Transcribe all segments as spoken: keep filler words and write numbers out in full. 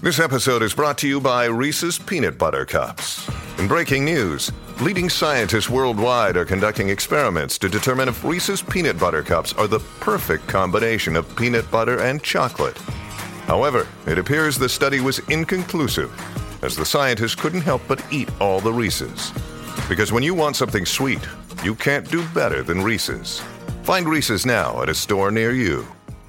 This episode is brought to you by Reese's Peanut Butter Cups. In breaking news, leading scientists worldwide are conducting experiments to determine if Reese's Peanut Butter Cups are the perfect combination of peanut butter and chocolate. However, it appears the study was inconclusive, as the scientists couldn't help but eat all the Reese's. Because when you want something sweet, you can't do better than Reese's. Find Reese's now at a store near you.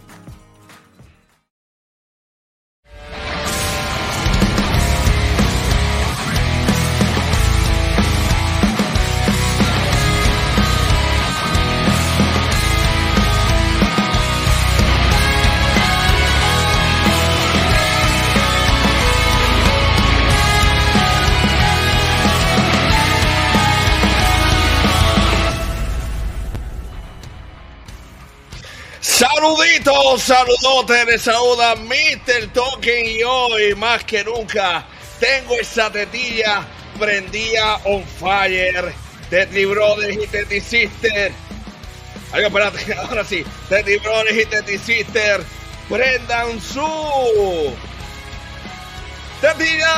Saluditos, saludotes, les saluda mister Token y hoy más que nunca tengo esa tetilla prendida on fire. Teti Brothers y Teti Sister. Ay, espérate, ahora sí. Teti Brothers y Teti Sister prendan su tetilla.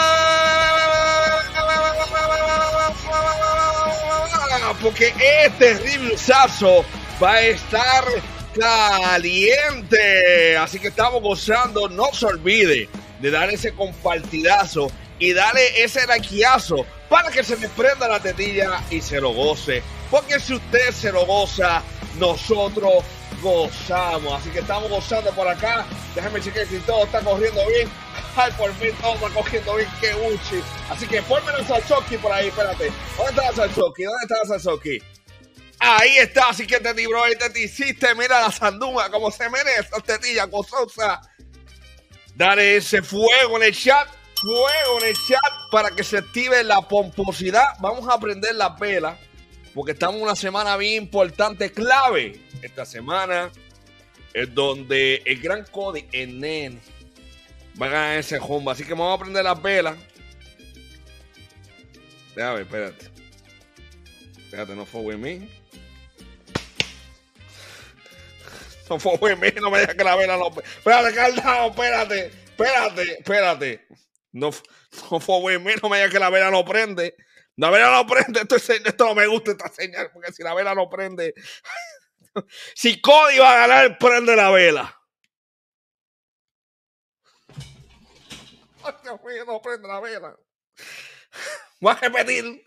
Porque este reviewazo va a estar caliente, así que estamos gozando. No se olvide de dar ese compartidazo y darle ese likeazo para que se me prenda la tetilla y se lo goce, porque si usted se lo goza, nosotros gozamos. Así que estamos gozando por acá. Déjame chequear si todo está corriendo bien. Ay, por fin todo está cogiendo bien, que uchi. Así que ponme la Salsoki por ahí, espérate. ¿Dónde está la Salsoki? ¿Dónde está la Salsoki? Ahí está, así que Teti Bro, y Teti hiciste, mira la sandunga, como se merece, tetilla gozosa. Dale ese fuego en el chat, fuego en el chat para que se active la pomposidad. Vamos a prender la vela, porque estamos en una semana bien importante, clave. Esta semana es donde el gran Cody, el nene, va a ganar ese rumbo, así que vamos a prender las velas. Déjame ver, espérate. Espérate, no fue with me. No fue with me, no me dejes que la vela no. Espérate, Caldao, espérate, espérate, espérate. No, no fue with me, no me dejes que la vela no prende. La vela no prende, esto, es, esto no me gusta esta señal, porque si la vela no prende. Si Cody va a ganar, prende la vela. Ay, Dios mío, no prende la vela. Voy a repetir.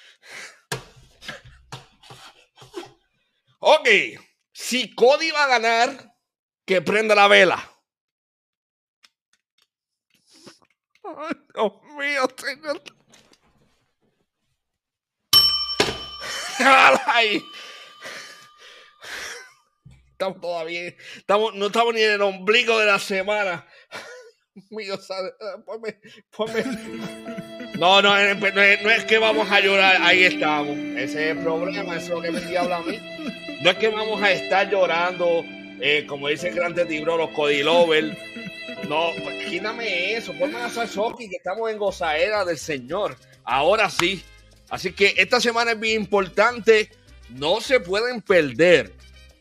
Ok, si Cody va a ganar, que prenda la vela. Ay, Dios mío, señor. Ay. Estamos todavía, estamos, no estamos ni en el ombligo de la semana. Mío, ponme, ponme. No, no, no, no es que vamos a llorar, ahí estamos. Ese es el problema, eso es lo que me diabla a mí. No es que vamos a estar llorando, eh, como dice el gran Teti Bro, los Cody Lovers. No, pues quítame eso, ponme a Salsoki, que estamos en gozadera del Señor. Ahora sí. Así que esta semana es bien importante, no se pueden perder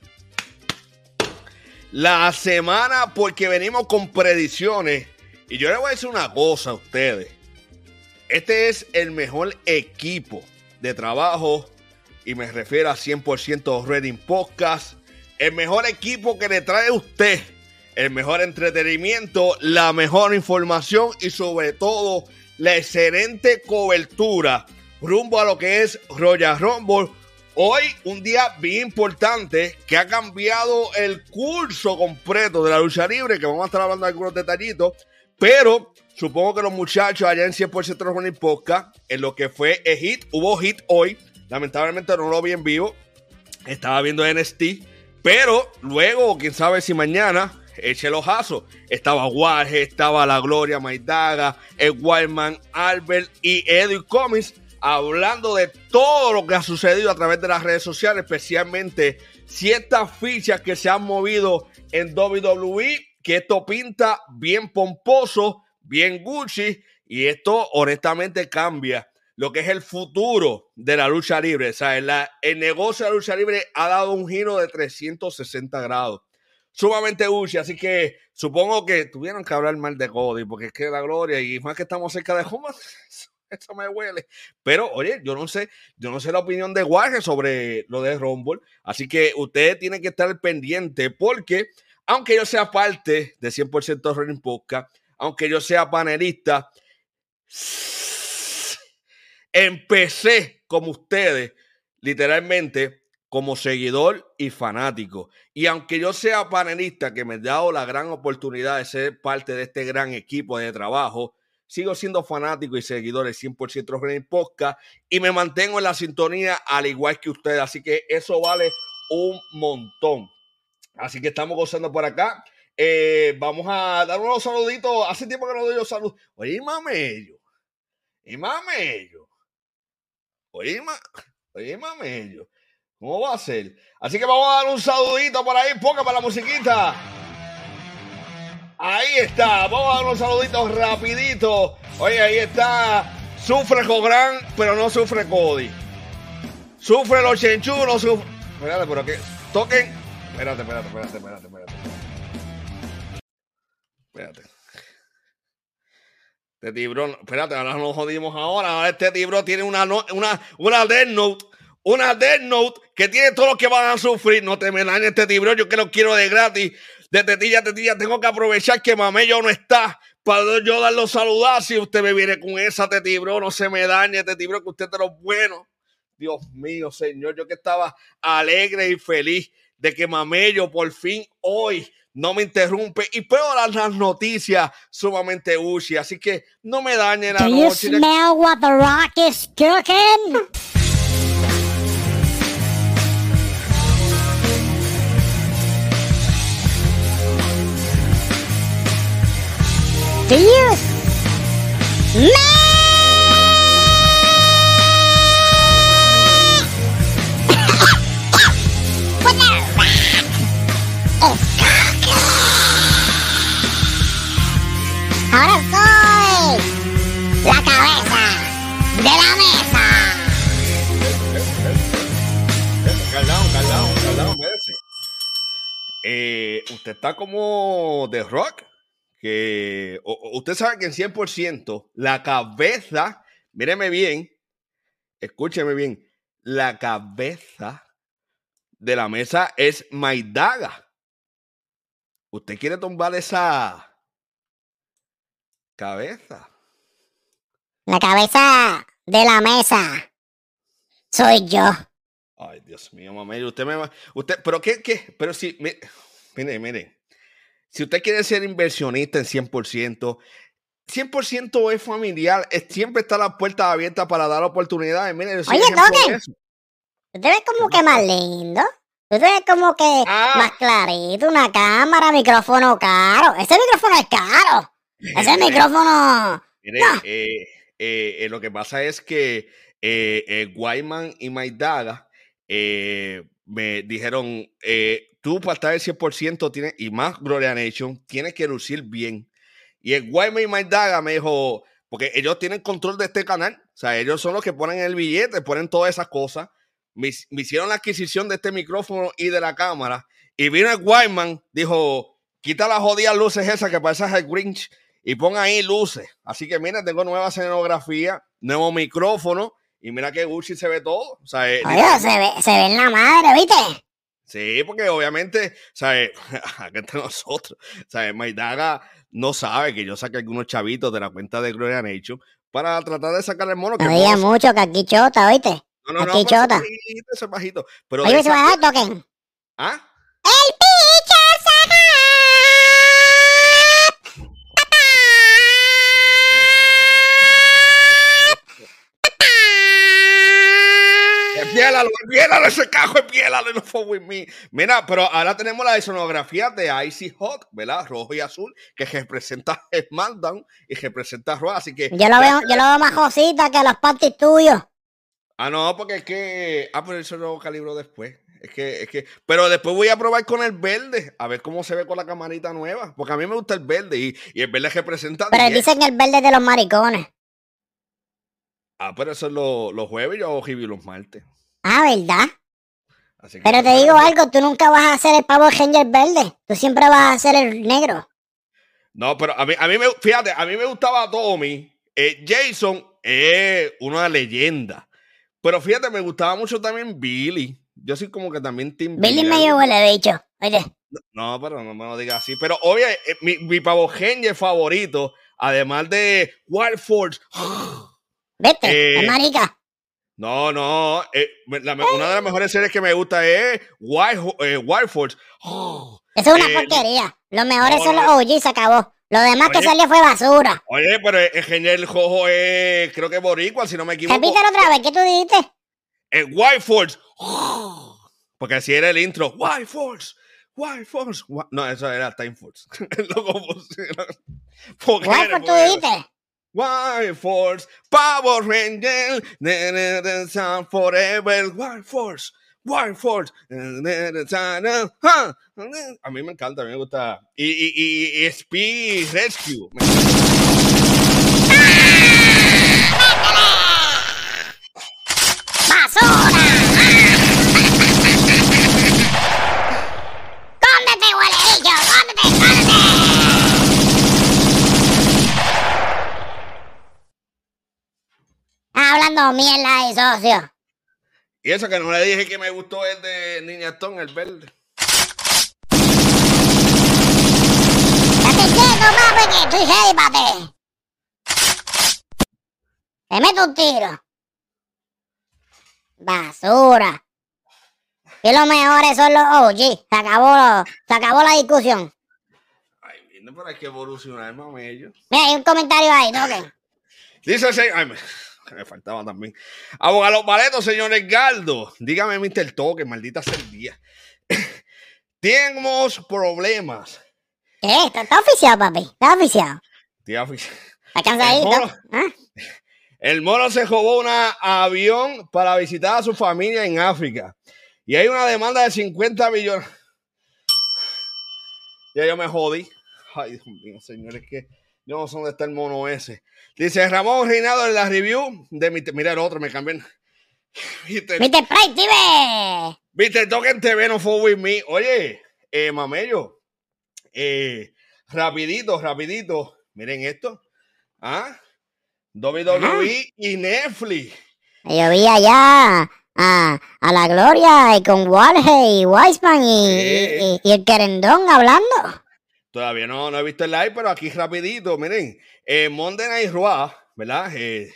la semana, porque venimos con predicciones. Y yo les voy a decir una cosa a ustedes. Este es el mejor equipo de trabajo, y me refiero a cien por ciento Reading Podcast. El mejor equipo que le trae a usted el mejor entretenimiento, la mejor información y sobre todo la excelente cobertura rumbo a lo que es Royal Rumble. Hoy un día bien importante que ha cambiado el curso completo de la lucha libre, que vamos a estar hablando de algunos detallitos, pero supongo que los muchachos allá en cien por ciento Running Podcast, en lo que fue el hit, hubo hit hoy, lamentablemente no lo vi en vivo, estaba viendo N X T, pero luego, quién sabe si mañana, eche el ojazo, estaba Warhead, estaba La Gloria, Maidaga, el Wildman, Albert y Eddie Comics, hablando de todo lo que ha sucedido a través de las redes sociales, especialmente ciertas fichas que se han movido en W W E, que esto pinta bien pomposo, bien Gucci, y esto honestamente cambia lo que es el futuro de la lucha libre. O sea, la, el negocio de la lucha libre ha dado un giro de trescientos sesenta grados. sumamente Uchi, así que supongo que tuvieron que hablar mal de Cody, porque es que la gloria, y más que estamos cerca de Huma, eso me huele. Pero, oye, yo no sé, yo no sé la opinión de Warren sobre lo de Rumble, así que ustedes tienen que estar pendientes, porque aunque yo sea parte de cien por ciento Wrestling Podcast, aunque yo sea panelista, empecé como ustedes, literalmente, como seguidor y fanático. Y aunque yo sea panelista, que me he dado la gran oportunidad de ser parte de este gran equipo de trabajo, sigo siendo fanático y seguidor de cien por ciento Wrestling Podcast y me mantengo en la sintonía al igual que ustedes. Así que eso vale un montón. Así que estamos gozando por acá. Eh, vamos a dar unos saluditos. Hace tiempo que no doy los saludos. Oye, mamello. Y mamello. Oye, ma... Oye, mamello. ¿Cómo va a ser? Así que vamos a dar un saludito por ahí, poca para la musiquita. Ahí está, vamos a dar unos saluditos rapidito. Oye, ahí está. Sufre Jogran, pero no sufre Cody. Sufre los Chenchu, no sufre. Espérate, pero que toquen. Espérate, espérate, espérate, espérate, espérate. Espérate. Este tibrón, espérate, ahora nos jodimos ahora. Ahora este tibrón tiene una, una, una Death Note. Una Death Note que tiene todo lo que van a sufrir. No te me dañes este tiburón, yo que lo quiero de gratis. De tetilla a tetilla, tengo que aprovechar que Mamello no está para yo darlo saludar. Si usted me viene con esa tiburón, no se me dañe este tiburón, que usted es de los buenos. Dios mío, señor, yo que estaba alegre y feliz de que Mamello por fin hoy no me interrumpe y puedo dar las noticias sumamente Uchi. Así que no me dañe la Do noche. you smell what the Rock is cooking? Do you smell what the Rock is cooking? Ahora soy la cabeza de la mesa. Calado, calado, calado, espérese. Eh, usted está como The Rock, que o, o usted sabe que en cien por ciento la cabeza, míreme bien, escúcheme bien, la cabeza de la mesa es Maidaga. ¿Usted quiere tumbar esa cabeza? La cabeza de la mesa soy yo. Ay, Dios mío, mamá, usted me va, usted, pero qué, qué, pero si, mire, mire, mire, si usted quiere ser inversionista en cien por ciento, cien por ciento es familiar, es, siempre está la puerta abierta para dar oportunidades. Mire, yo soy Oye, ejemplo de Token, eso. tú te ves como que más lindo. Tú te ves como que Ah. más clarito, una cámara, micrófono caro. Ese micrófono es caro. Ese micrófono... Mire, No. eh, eh, eh, lo que pasa es que eh, eh, Wyman y Maidaga eh, me dijeron, eh, tú para estar el cien por ciento tienes, y más Gloria Nation, tienes que lucir bien. Y el Wyman y Maidaga me dijo, porque ellos tienen control de este canal, o sea, ellos son los que ponen el billete, ponen todas esas cosas. Me, me hicieron la adquisición de este micrófono y de la cámara. Y vino el Wyman, dijo, quita las jodidas luces esas que parecen el Grinch y pon ahí luces. Así que mira, tengo nueva escenografía, nuevo micrófono y mira que Gucci se ve todo. O sea, eh, Oye, se ve, se ve en la madre, ¿viste? sí, porque obviamente, ¿sabes? Acá entre nosotros, ¿sabes? Maidaga no sabe que yo saqué algunos chavitos de la cuenta de Gloria Nation para tratar de sacar el mono. Que No el digas mono- mucho que aquí chota, ¿viste? No, no, no, aquí pero ese chota. bajito, ese bajito. Pero Oye, de se esa- va a dar Token. ¿Ah? ¡El bicho saca! Empiélalo, empiélalo ese cajo, empiélalo, no fue with me. Mira, pero ahora tenemos la escenografía de Icy Hot, ¿verdad? Rojo y azul, que representa SmackDown y representa Raw, así que... Yo lo veo, yo lo veo más josita que los panties tuyos. Ah, no, porque es que... Ah, pero eso lo calibro después. Es que, es que... Pero después voy a probar con el verde, a ver cómo se ve con la camarita nueva, porque a mí me gusta el verde y, y el verde representa... Pero diez. dicen el verde de los maricones. Ah, pero eso es lo- los jueves y yo review los martes. Ah, ¿verdad? Así que, Pero te digo algo, tú nunca vas a hacer el Power Ranger verde. Tú siempre vas a hacer el negro. No, pero a mí, a mí me, fíjate, a mí me gustaba Tommy. Eh, Jason es una leyenda. Pero fíjate, me gustaba mucho también Billy. Yo soy como que también Team Billy Billy. medio huele bicho. Oye. No, pero no me lo digas así. Pero obvio, eh, mi, mi Power Ranger favorito, además de Wild Force. ¿Viste? Eh, es marica. No, no. Eh, la, una de las mejores series que me gusta es Wild, eh, Wild Force. Eso es una Eh, porquería. Los mejores no, son no. los O G, se acabó. Lo demás Oye. que salió fue basura. Oye, pero el Genial Jojo es, creo que es boricua, si no me equivoco. Repítelo otra vez, ¿qué tú dijiste? El Wild Force. Porque así era el intro. Wild Force. Wild Force. Wi- No, eso era Time Force. Lo confusieron. Porque ¿Cuál era- fue tú dijiste? Wild Force. Power Ranger. na, na, na, sound forever. Wild Force. Wild Force. na, na, na, na, ah, a mí me encanta, a mí me gusta. Y, y, y, y Speed Rescue. Me ¡Basura! ¡Cóndete, huele bicho! ¡Cóndete, cóndete! Estás hablando mierda ahí, socio. Y eso que no le dije que me gustó el de Niñatón, el verde. Date quieto, papi, que estoy ready para ti. Te meto un tiro. Basura. Y los mejores son los O G. Se acabó, lo- se acabó la discusión. Ay, viendo por aquí evolucionar, mamello. Mira, hay un comentario ahí, ¿no? ¿Qué? Dice el señor. Ay, me, me faltaba también. Abogado Paleto, señor Edgardo. Dígame, mister Toque, maldita sea el día. Tenemos problemas. ¿Qué? ¿Está, está oficiado, papi? ¿Está oficiado? Tía, ¿Está cansadito? mono. ¿Ah? El mono se robó un avión para visitar a su familia en África. Y hay una demanda de cincuenta millones. Ya yo me jodí. Ay, Dios mío, señores, que yo no sé dónde está el mono ese. Dice Ramón Reinado en la review de mi... Mira el otro, me cambié. ¿Viste? mister Pride T V. Viste, Token T V no fue with me. Oye, eh, mamello. Eh, rapidito, rapidito. Miren esto. ¿Ah? W W E y Netflix. Yo vi allá a, a la Gloria y con Walhe y Weisman y, Sí. y, y el querendón hablando. Todavía no, no he visto el live, pero aquí rapidito, miren. Eh, Monday Night Raw, ¿verdad? Eh,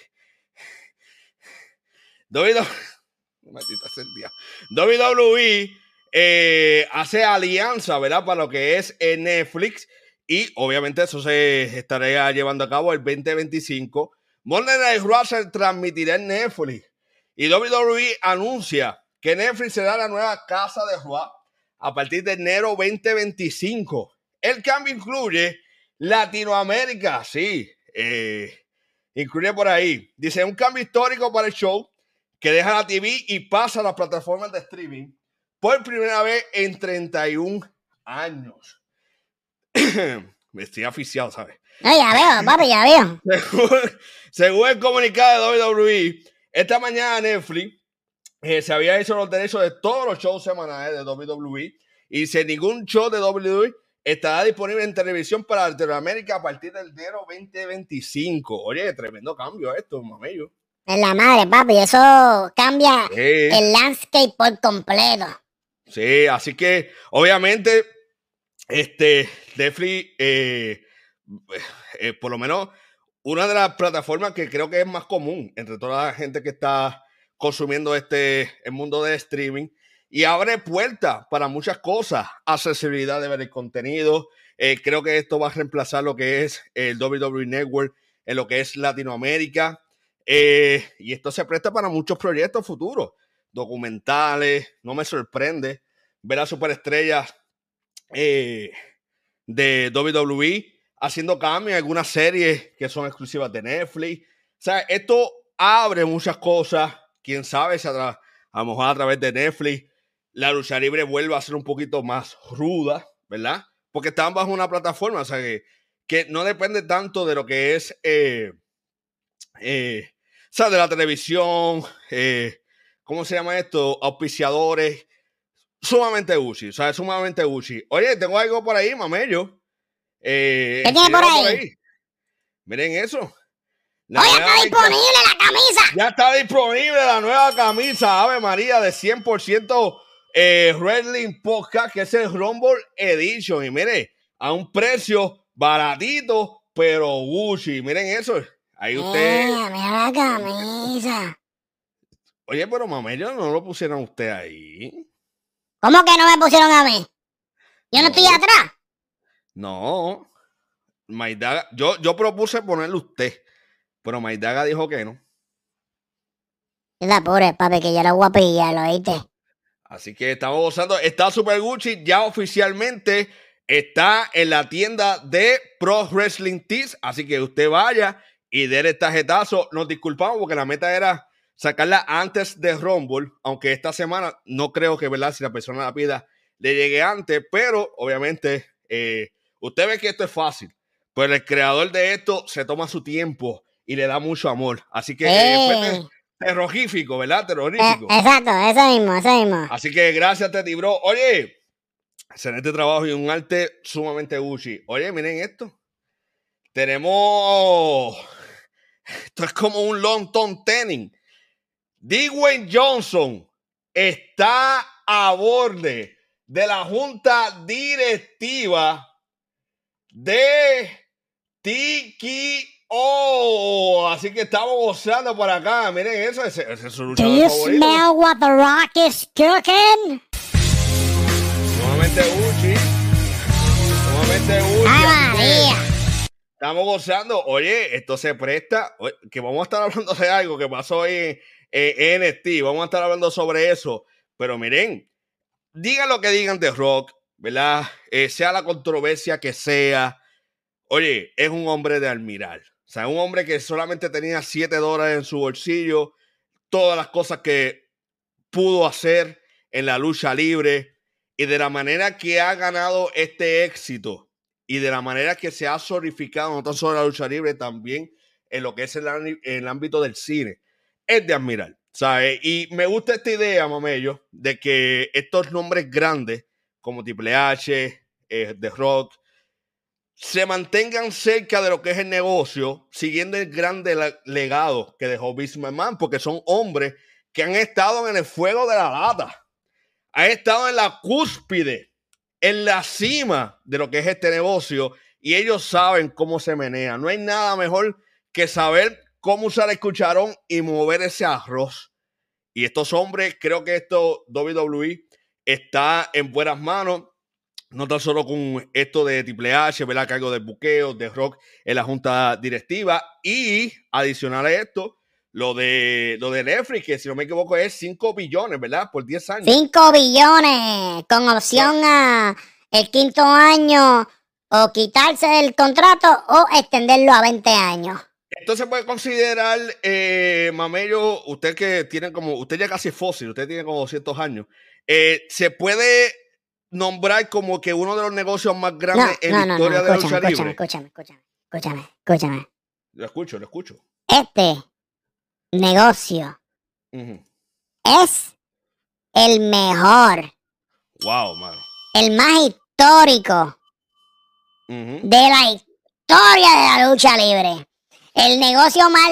W W E, maldita sea el día. W W E eh, hace alianza, ¿verdad? Para lo que es eh, Netflix. Y obviamente eso se estará llevando a cabo el veinte veinticinco. Monday Night Raw se transmitirá en Netflix. Y W W E anuncia que Netflix será la nueva casa de Raw a partir de enero veinte veinticinco. El cambio incluye Latinoamérica, sí, eh, incluye por ahí. Dice, un cambio histórico para el show que deja la T V y pasa a las plataformas de streaming por primera vez en treinta y un años. Me estoy aficiado, ¿sabes? No, ya veo, papi, ya veo. Según, según el comunicado de W W E, esta mañana Netflix eh, se había hecho los derechos de todos los shows semanales de W W E y sin ningún show de W W E estará disponible en televisión para Latinoamérica a partir del enero veinte veinticinco. Oye, tremendo cambio esto, mamello. En la madre, papi, eso cambia Sí. el landscape por completo. Sí, así que obviamente este Netflix, eh, eh, por lo menos una de las plataformas que creo que es más común entre toda la gente que está consumiendo este el mundo de streaming y abre puertas para muchas cosas, accesibilidad de ver el contenido. Eh, creo que esto va a reemplazar lo que es el W W E Network en lo que es Latinoamérica. Eh, y esto se presta para muchos proyectos futuros, documentales. No me sorprende ver a superestrellas eh, de W W E haciendo cambios en algunas series que son exclusivas de Netflix. O sea, esto abre muchas cosas. Quién sabe si a, tra- a lo mejor a través de Netflix la lucha libre vuelve a ser un poquito más ruda, ¿verdad? Porque están bajo una plataforma, o sea, que, que no depende tanto de lo que es, eh, eh, o sea, de la televisión, eh, ¿cómo se llama esto? Auspiciadores. sumamente Gucci, o sea, sumamente Gucci. Oye, tengo algo por ahí, mamello. Eh, ¿Qué tiene por ahí? por ahí? Miren eso. La Oye, está disponible la camisa. Ya está disponible la nueva camisa, Ave María, de cien por ciento eh, Wrestling Podcast, que es el Rumble Edition. Y mire, a un precio baratito, pero Gucci. Miren eso. Ahí usted. Eh, mira la camisa. Oye, pero mamello, no lo pusieron usted ahí. ¿Cómo que no me pusieron a mí? Yo no, no estoy atrás. No. Maidaga, yo, yo propuse ponerle usted, pero Maidaga dijo que no. Es la pobre, papi, que ya la voy a pillar, ¿lo oíste? Así que estamos gozando. Está Super Gucci ya oficialmente. Está en la tienda de Pro Wrestling Tees. Así que usted vaya y déle el tarjetazo. Nos disculpamos porque la meta era sacarla antes de Rumble. Aunque esta semana no creo que, ¿verdad? Si la persona la pida, le llegue antes. Pero, obviamente, eh, usted ve que esto es fácil. Pero el creador de esto se toma su tiempo y le da mucho amor. Así que eh, fue terrorífico, ¿verdad? Terrorífico. Eh, exacto, eso mismo, eso mismo. Así que gracias, Teddy Bro. Oye, excelente trabajo y un arte sumamente Gucci. Oye, miren esto. Tenemos... Esto es como un long tom tenis. Dwayne Johnson está a borde de la junta directiva de Tiki O. Así que estamos gozando por acá. Miren eso, ese, ese es su luchador Do you favorito. smell what the Rock is cooking? Nuevamente Gucci. Nuevamente Gucci. ¡Ah, María! Estamos gozando. Oye, esto se presta. Oye, que vamos a estar hablando de algo que pasó hoy en, en N X T. Vamos a estar hablando sobre eso. Pero miren, digan lo que digan de Rock, ¿verdad? Eh, sea la controversia que sea. Oye, es un hombre de admirar. O sea, un hombre que solamente tenía siete dólares en su bolsillo. Todas las cosas que pudo hacer en la lucha libre. Y de la manera que ha ganado este éxito. Y de la manera que se ha solidificado, no tan solo en la lucha libre, también en lo que es el, el ámbito del cine. Es de admirar, ¿sabes? Y me gusta esta idea, mamello, de que estos nombres grandes, como Triple H, eh, The Rock, se mantengan cerca de lo que es el negocio, siguiendo el grande legado que dejó Vince McMahon, porque son hombres que han estado en el fuego de la lata, han estado en la cúspide, en la cima de lo que es este negocio, y ellos saben cómo se menea. No hay nada mejor que saber cómo usar el cucharón y mover ese arroz. Y estos hombres, creo que esto W W E está en buenas manos. No tan solo con esto de Triple H, ¿verdad? Cargo del buqueo, de Rock en la junta directiva. Y adicional a esto, lo de, lo de Netflix, que si no me equivoco es cinco billones, ¿verdad? Por diez años. cinco billones, con opción a el quinto año o quitarse del contrato o extenderlo a veinte años. Esto se puede considerar, eh, mamello, usted que tiene como, usted ya casi es fósil, usted tiene como doscientos años. Eh, se puede nombrar como que uno de los negocios más grandes no, en no, la historia no, no, de la escúchame, lucha libre. Escúchame, escúchame, escúchame, escúchame. Lo escucho, lo escucho. Este negocio uh-huh. es el mejor. Wow, mano. El más histórico uh-huh. de la historia de la lucha libre. El negocio más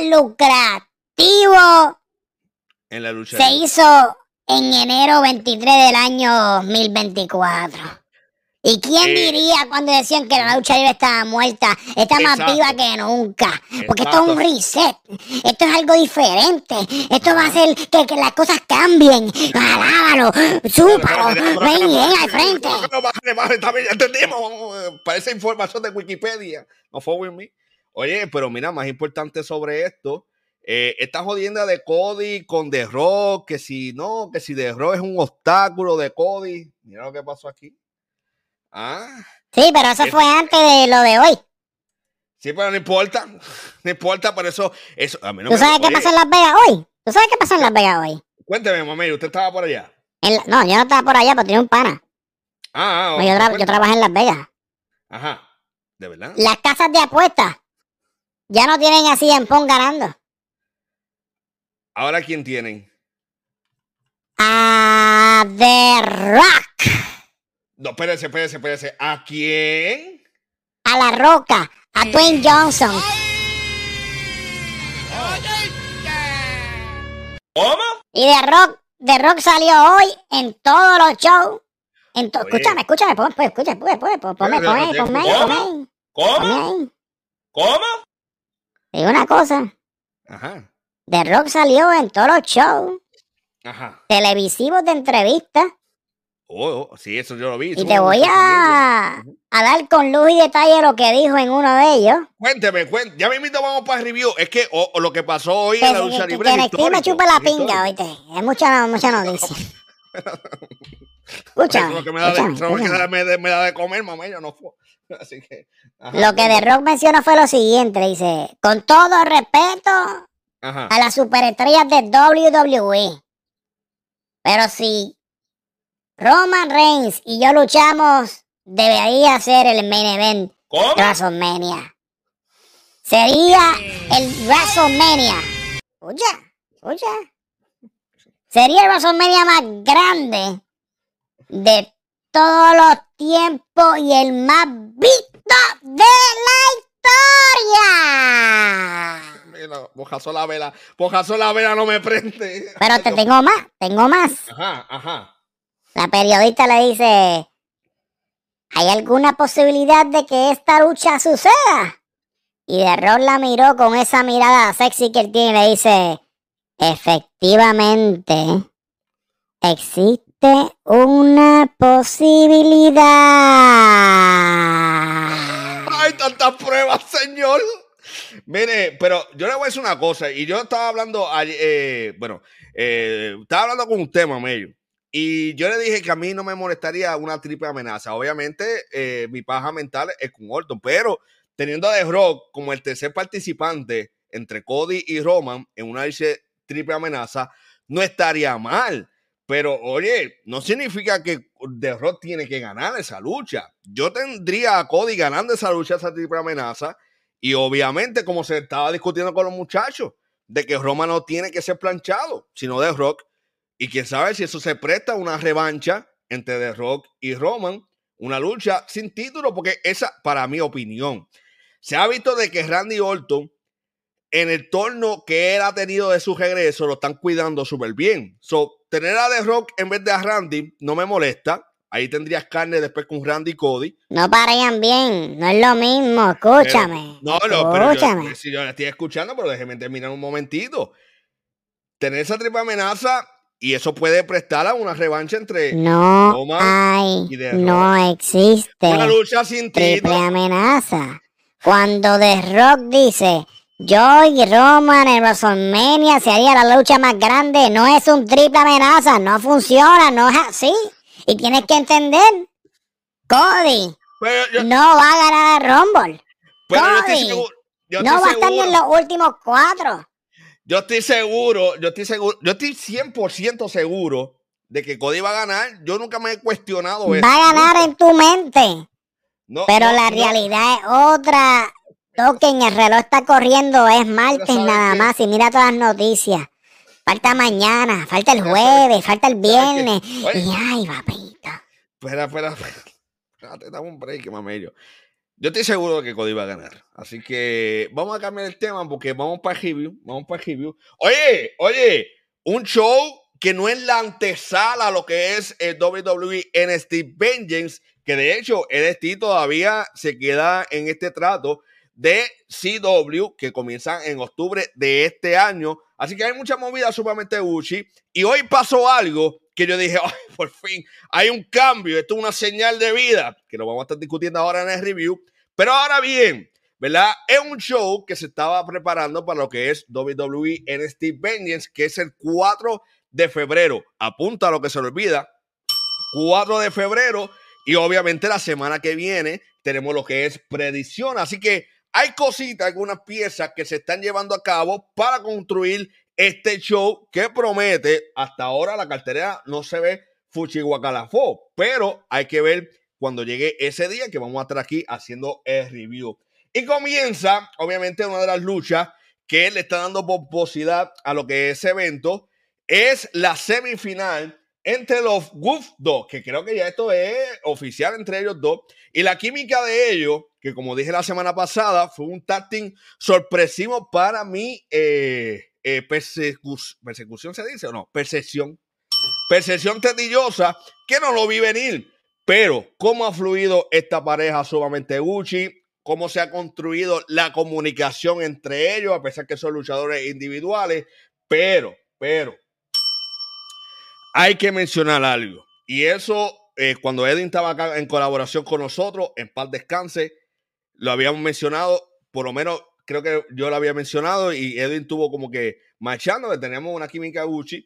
lucrativo en la lucha se libre. hizo en enero veintitrés del año dos mil veinticuatro. ¿Y quién eh, diría cuando decían que la lucha libre estaba muerta? Está más exacto. viva que nunca. Porque exacto. Esto es un reset. Esto es algo diferente. Esto Ajá. va a hacer que, que las cosas cambien. Alábalo, súpalo, ven bien al frente. No, bájale, bájale, también entendimos. Parece información de Wikipedia. No fue with me. Oye, pero mira, más importante sobre esto, eh, esta jodienda de Cody con The Rock, que si no, que si The Rock es un obstáculo de Cody. Mira lo que pasó aquí. Ah, sí, pero eso es... fue antes de lo de hoy. Sí, pero no importa. No importa, por eso. eso a mí no ¿Tú me... sabes qué pasó en Las Vegas hoy? ¿Tú sabes qué pasó en Las Vegas hoy? Cuénteme, mami, ¿usted estaba por allá? En la... No, yo no estaba por allá, pero tenía un pana. Ah, ah no, yo, tra... yo trabajé en Las Vegas. Ajá, ¿de verdad? Las casas de apuestas ya no tienen así en Pon ganando. ¿Ahora quién tienen? A a The Rock. No, espérese, espérese, espérese. ¿A quién? A La Roca, a Dwayne Johnson. ¿Cómo? Y The Rock, The Rock salió hoy en todos los shows. En to- escúchame, escúchame, pon, pues, escúchame, pues, pues, ponme, ponme, ponme, ponme, ponme. ¿Cómo? ¿Cómo? Te digo una cosa. Ajá. The Rock salió en todos los shows Ajá. televisivos de entrevistas. Oh, oh, sí, eso yo lo vi. Y te voy a, a dar con luz y detalle lo que dijo en uno de ellos. Cuénteme, cuénteme. Ya mismo vamos para el review. Es que oh, lo que pasó hoy que, en la lucha que, libre que es N X T me chupa la pinga, oíste. Es mucha, mucha noticia. Escúchame. Eso es lo que me da, de, escúchame, eso es lo que escúchame. me, da- me da de comer, mamá. Yo no fue. Así que. Ajá, Lo que The Rock mencionó fue lo siguiente. Dice, con todo respeto ajá. a las superestrellas de W W E. Pero si Roman Reigns y yo luchamos, debería ser el main event ¿Cómo? de WrestleMania. Sería el WrestleMania. Escucha, escucha. Sería el WrestleMania más grande de todos los tiempos y el más visto de la historia. Mira, Bojazo la vela. Bojazo la vela no me prende. Pero te tengo más, tengo más. Ajá, ajá. La periodista le dice, ¿hay alguna posibilidad de que esta lucha suceda? Y The Rock la miró con esa mirada sexy que él tiene y le dice, efectivamente, existe una posibilidad. Hay tantas pruebas, señor. Mire, pero yo le voy a decir una cosa. Y yo estaba hablando, ayer, eh, bueno, eh, estaba hablando con usted, Mamello. Y yo le dije que a mí no me molestaría una triple amenaza. Obviamente, eh, mi paja mental es con Orton. Pero teniendo a The Rock como el tercer participante entre Cody y Roman en una triple amenaza, no estaría mal. Pero, oye, no significa que The Rock tiene que ganar esa lucha. Yo tendría a Cody ganando esa lucha, esa triple amenaza. Y obviamente, como se estaba discutiendo con los muchachos, de que Roman no tiene que ser planchado, sino The Rock. Y quién sabe si eso se presta a una revancha entre The Rock y Roman, una lucha sin título, porque esa, para mi opinión, se ha visto de que Randy Orton, en el torno que él ha tenido de su regreso, lo están cuidando súper bien. So, tener a The Rock en vez de a Randy no me molesta. Ahí tendrías carne después con Randy y Cody. No parean bien, no es lo mismo, escúchame. Pero, no, no, pero escúchame. yo, si yo la estoy escuchando, pero déjeme terminar un momentito. Tener esa triple amenaza, y eso puede prestar a una revancha entre no Roman hay, y The no Rock. existe Una lucha sin triple título. amenaza. Cuando The Rock dice, yo y Roman en WrestleMania sería la lucha más grande, no es un triple amenaza, no funciona, no es así. Y tienes que entender, Cody Pero yo, no va a ganar el Rumble. pero yo estoy Cody seguro. Yo no estoy va a estar ni seguro. en los últimos cuatro. Yo estoy seguro, yo estoy seguro, yo estoy cien por ciento seguro de que Cody va a ganar. Yo nunca me he cuestionado eso. Va a ganar nunca. en tu mente. No, Pero no, la no. realidad es otra. Token, el reloj está corriendo, es martes ¿sabes nada qué? más. Y mira todas las noticias. Falta mañana, falta el Ya jueves, falta el ¿sabes viernes. qué? Oye. Y ay, papito. Espera, espera, espera. Espérate, dame un break, mamello. Yo estoy seguro de que Cody va a ganar. Así que vamos a cambiar el tema porque vamos para el review. Vamos para el review. Oye, oye, un show que no es la antesala a lo que es el W W E N X T Vengeance, que de hecho N X T todavía se queda en este trato de C W que comienza en octubre de este año. Así que hay mucha movida sumamente Gucci. Y hoy pasó algo que yo dije, ay, por fin, hay un cambio. Esto es una señal de vida, que lo vamos a estar discutiendo ahora en el review. Pero ahora bien, ¿verdad? Es un show que se estaba preparando para lo que es W W E N X T Vengeance, que es el cuatro de febrero. Apunta a lo que se le olvida. cuatro de febrero. Y obviamente la semana que viene tenemos lo que es predicción. Así que hay cositas, algunas piezas que se están llevando a cabo para construir este show que promete. Hasta ahora la cartelera no se ve fuchihuacalafó, pero hay que ver cuando llegue ese día que vamos a estar aquí haciendo el review. Y comienza, obviamente, una de las luchas que le está dando pomposidad a lo que es ese evento. Es la semifinal entre los Wolf dos, que creo que ya esto es oficial entre ellos dos, y la química de ellos, que como dije la semana pasada, fue un tag team sorpresivo para mi eh, eh, persecu- persecución, ¿se dice o no? Percepción. Percepción tedillosa, que no lo vi venir. Pero, ¿cómo ha fluido esta pareja sumamente Gucci? ¿Cómo se ha construido la comunicación entre ellos, a pesar que son luchadores individuales? Pero, pero, hay que mencionar algo. Y eso, eh, cuando Edwin estaba acá en colaboración con nosotros, en paz descanse, lo habíamos mencionado, por lo menos creo que yo lo había mencionado y Edwin tuvo como que marchando, que tenemos una química Gucci.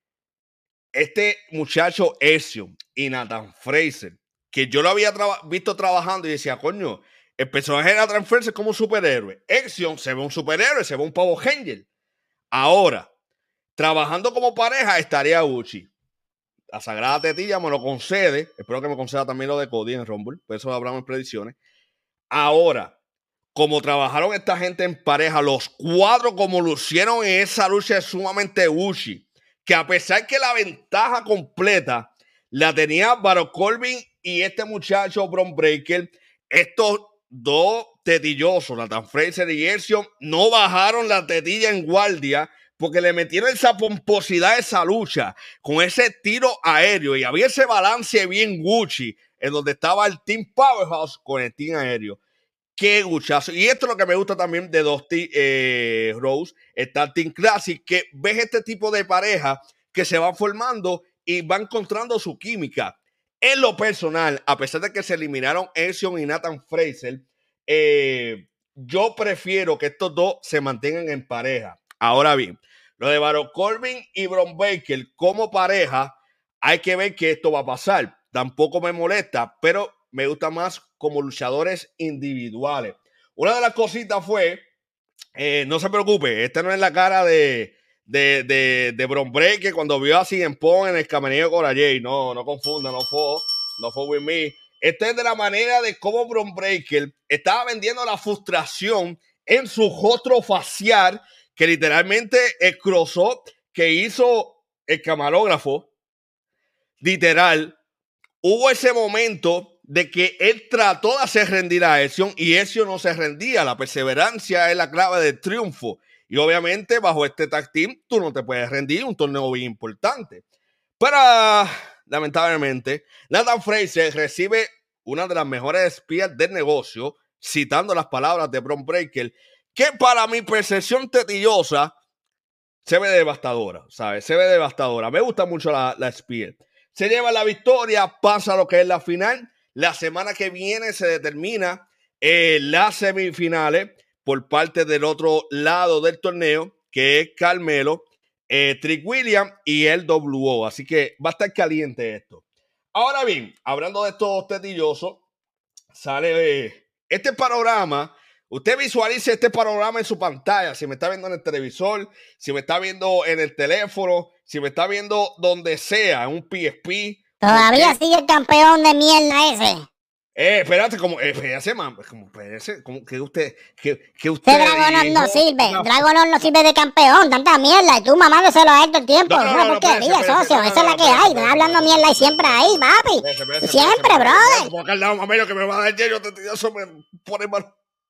Este muchacho Ezio y Nathan Fraser, que yo lo había traba- visto trabajando y decía, coño, el personaje de Nathan Fraser es como un superhéroe. Ezio se ve un superhéroe, se ve un pavo Angel. Ahora, trabajando como pareja estaría Gucci. La Sagrada Tetilla me lo concede. Espero que me conceda también lo de Cody en Rumble. Por eso hablamos en predicciones. Ahora, como trabajaron esta gente en pareja, los cuatro como lucieron en esa lucha es sumamente Gucci. Que a pesar que la ventaja completa la tenía Baron Corbin y este muchacho Bron Breakker, estos dos tetillosos, Nathan Fraser y Ezio, no bajaron la tetilla en guardia porque le metieron esa pomposidad a esa lucha con ese tiro aéreo y había ese balance bien Gucci en donde estaba el Team Powerhouse con el Team aéreo. Qué guchazo. Y esto es lo que me gusta también de Dusty eh, Rose, está Team Classic, que ves este tipo de pareja que se van formando y van encontrando su química. En lo personal, a pesar de que se eliminaron Ezio y Nathan Fraser, eh, yo prefiero que estos dos se mantengan en pareja. Ahora bien, lo de Baron Corbin y Bron Breakker como pareja, hay que ver que esto va a pasar. Tampoco me molesta, pero me gusta más como luchadores individuales. Una de las cositas fue, eh, no se preocupe, esta no es la cara de, de, de, de Bron Breakker cuando vio a C M Punk en el camerino con Jay. No, no confunda, no fue, no fue with me. Esta es de la manera de cómo Bron Breakker estaba vendiendo la frustración en su rostro facial, que literalmente el close-up que hizo el camarógrafo, literal, hubo ese momento de que él trató de hacer rendir a Ezio y Ezio no se rendía. La perseverancia es la clave del triunfo. Y obviamente bajo este tag team tú no te puedes rendir, un torneo bien importante. Pero lamentablemente Nathan Fraser recibe una de las mejores espías del negocio, citando las palabras de Bron Breakker, que para mi percepción tetillosa se ve devastadora, ¿sabes? Se ve devastadora. Me gusta mucho la, la espía. Se lleva la victoria, pasa lo que es la final. La semana que viene se determina eh, las semifinales por parte del otro lado del torneo, que es Carmelo, eh, Trick Williams y el W O. Así que va a estar caliente esto. Ahora bien, hablando de estos tetillosos, sale eh, este panorama. Usted visualice este panorama en su pantalla. Si me está viendo en el televisor, si me está viendo en el teléfono, si me está viendo donde sea, en un P S P. Todavía sigue el campeón de mierda ese. Eh, espérate, como, eh, espérate, man, como, espérate, como que usted, que, que usted. Ese Dragonor no sirve, no. Dragonor no sirve de campeón, tanta mierda, y tú mamándoselo a él todo el tiempo, no, no, no, no, no porquería, socio, esa es la que hay, no hablando mierda y siempre ahí, papi, espérate, espérate, siempre, espérate, brother. Porque al lado mamelo que me va a dar yo te eso me pone mal.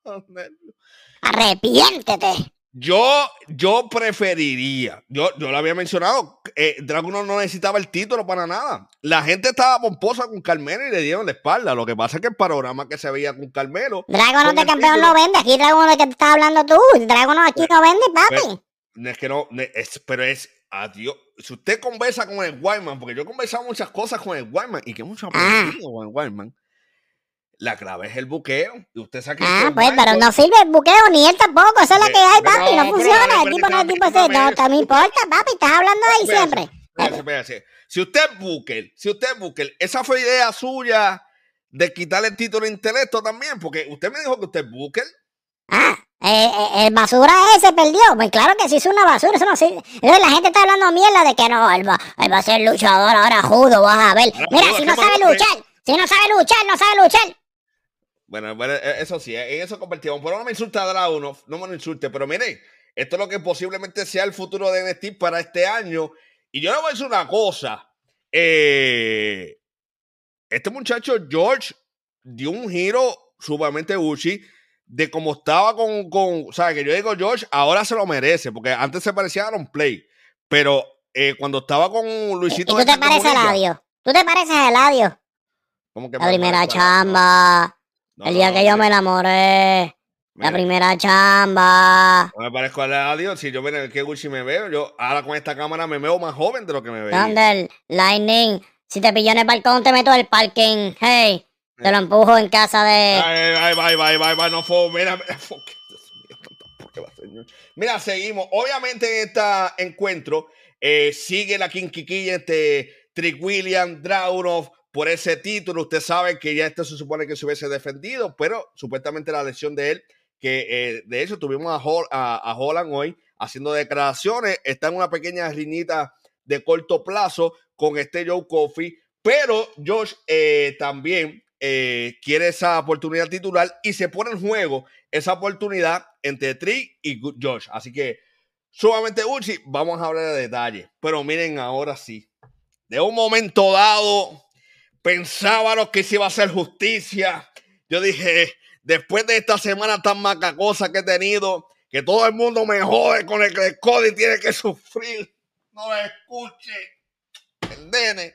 Arrepiéntete. Yo, yo preferiría, yo, yo lo había mencionado, eh, Dragunov no necesitaba el título para nada. La gente estaba pomposa con Carmelo y le dieron la espalda. Lo que pasa es que el panorama que se veía con Carmelo. Dragunov de campeón título, no vende, aquí Dragunov de que te estás hablando tú. Dragunov aquí pues, no vende, papi. Pues, es que no, es, pero es adiós. Si usted conversa con el Wyman, porque yo he conversado muchas cosas con el Wyman y que mucho aprendido ah. con el Wyman. La clave es el buqueo. Y usted sabe que ah, pues, pero no sirve el buqueo, ni él tampoco. Esa es la que hay, papi. No, no funciona. El tipo no es el tipo ese. No, no me importa, papi. Estás hablando ahí espérate, siempre. Espérate, espérate. Si usted es Booker, si usted es Booker, esa fue idea suya de quitarle el título de intelecto también, porque usted me dijo que usted es Booker. Ah, eh, eh, el basura ese perdió. Pues claro que sí es una basura. Eso no sirve. La gente está hablando mierda de que no, él va, él va a ser luchador ahora judo, vas a ver. Ahora, mira, si no sabe luchar, si no sabe luchar, no sabe luchar. Bueno, bueno, eso sí, en eso convertimos. Pero no me insulta a Dragunov, no me lo insulte. Pero mire, esto es lo que posiblemente sea el futuro de N X T para este año. Y yo le voy a decir una cosa, eh, este muchacho George dio un giro sumamente Gucci de cómo estaba con, con, o sea, que yo digo George, ahora se lo merece, porque antes se parecía a Aaron Play, pero eh, cuando estaba con Luisito... ¿Y tú te pareces a Eladio? ¿Tú te pareces a Eladio? ¿Cómo que la primera chamba, no, no, el día no, que no, yo me enamoré, mira, la primera chamba. No me parezco a Eladio, si yo mira qué Gucci me veo, yo ahora con esta cámara me veo más joven de lo que me veía. Thunder, Lightning, si te pillo en el balcón te meto el parking, hey. Te lo empujo en casa de... Ay, ay, ay, ay, ay, ay, no fue... Mira, mira, mira, seguimos. Obviamente en este encuentro eh, sigue la quinquiquilla entre Trick Williams, Dragunov por ese título. Usted sabe que ya esto se supone que se hubiese defendido, pero supuestamente la lesión de él, que eh, de hecho tuvimos a, Hol a, a Holland hoy haciendo declaraciones, está en una pequeña riñita de corto plazo con este Joe Coffey, pero Josh eh, también... Eh, quiere esa oportunidad titular y se pone en juego esa oportunidad entre Trick y Josh. Así que sumamente Gucci, vamos a hablar de detalle. Pero miren, ahora sí, de un momento dado pensábamos que se iba a hacer justicia. Yo dije, después de esta semana tan macacosa que he tenido, que todo el mundo me jode con el que Cody tiene que sufrir, no me escuche el nene.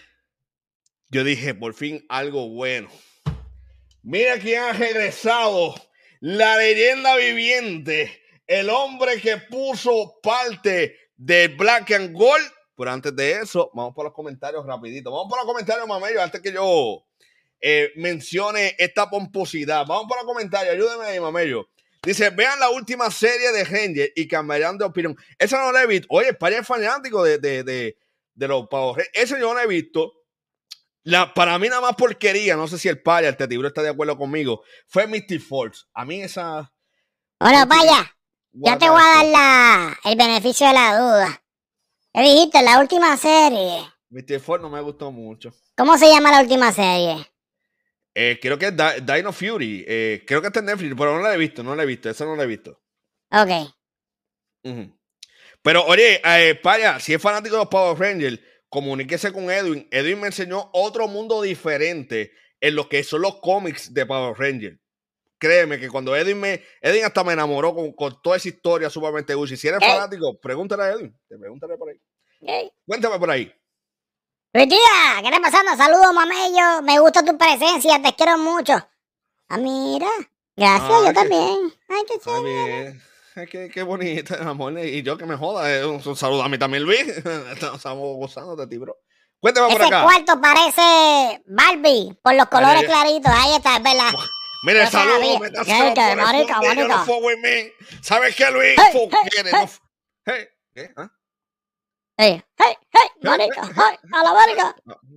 Yo dije, por fin algo bueno. Mira quién ha regresado. La leyenda viviente. El hombre que puso parte de Black and Gold. Pero antes de eso, vamos por los comentarios rapidito. Vamos por los comentarios, Mamello, antes que yo eh, mencione esta pomposidad. Vamos por los comentarios. Ayúdame ahí, Mamello. Dice, vean la última serie de Ranger y cambiarán de opinión. Esa no la he visto. Oye, España es fanático de, de, de, de los Power Rangers. Esa yo no la he visto. La, para mí nada más porquería, no sé si el Paya, el Tetibro está de acuerdo conmigo, fue Misty Falls. A mí esa... Bueno, Paya, ya te voy a dar la, el beneficio de la duda. ¿Qué dijiste? La última serie. Misty Falls no me gustó mucho. ¿Cómo se llama la última serie? Eh, creo que es Dino Fury. Eh, creo que está en Netflix, pero no la he visto, no la he visto, esa no la he visto. Ok. Uh-huh. Pero oye, eh, Paya, si es fanático de los Power Rangers, comuníquese con Edwin. Edwin me enseñó otro mundo diferente en lo que son los cómics de Power Rangers. Créeme que cuando Edwin me... Edwin hasta me enamoró con, con toda esa historia sumamente Gucci. Si eres ¿Qué? fanático, pregúntale a Edwin. Te pregúntale por ahí. ¿Qué? Cuéntame por ahí. Luis Díaz, ¿qué está pasando? Saludos, Mamello. Me gusta tu presencia. Te quiero mucho. Ah, mira. Gracias, ah, yo qué... también. Ay, qué chévere. Qué, qué bonito, amor. Y yo que me joda. Un, un saludo a mí también, Luis. Estamos gozando de ti, bro. Cuéntame Ese por acá. Ese cuarto parece Barbie, por los colores Ay, claritos. Ahí está, es verdad. Mira, el saludo. Me está ¿Qué, qué, marica, marica? No fue with me. ¿Sabes qué, Luis? Hey, hey, hey. No hey. ¿Qué? ¿Ah? Hey, hey, hey, marica. Hey, a la marica.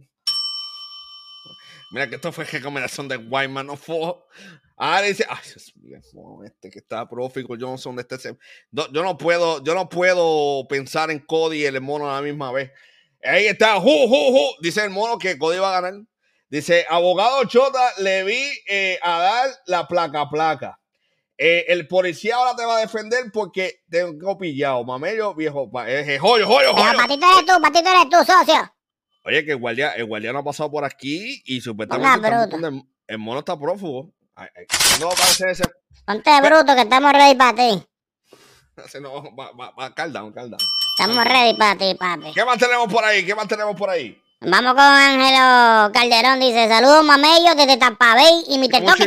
Mira que esto fue recomendación de Wyman, no fue. Ahora dice, ay, Dios mío, este que está prófico Johnson de este. No, yo no puedo, yo no puedo pensar en Cody y el mono a la misma vez. Ahí está, ju, ju, ju. Dice el mono que Cody va a ganar. Dice, abogado Chota, le vi eh, a dar la placa placa. Eh, el policía ahora te va a defender porque tengo pillado. Mamello, viejo, eh, joyo, joyo, joyo. Pero patito eres tú, patito eres tú, socio. Oye, que el guardia, el guardiano ha pasado por aquí y supuestamente el, el mono está prófugo. Ay, ay, no va a parecer ese. Ponte de bruto que estamos ready para ti. No, va, va, va, calm down, calm down. Estamos ready para ti, papi. ¿Qué más tenemos por ahí? ¿Qué más tenemos por ahí? Vamos con Ángelo Calderón, dice, saludos Mamello desde Tampa Bay y mi TikTok.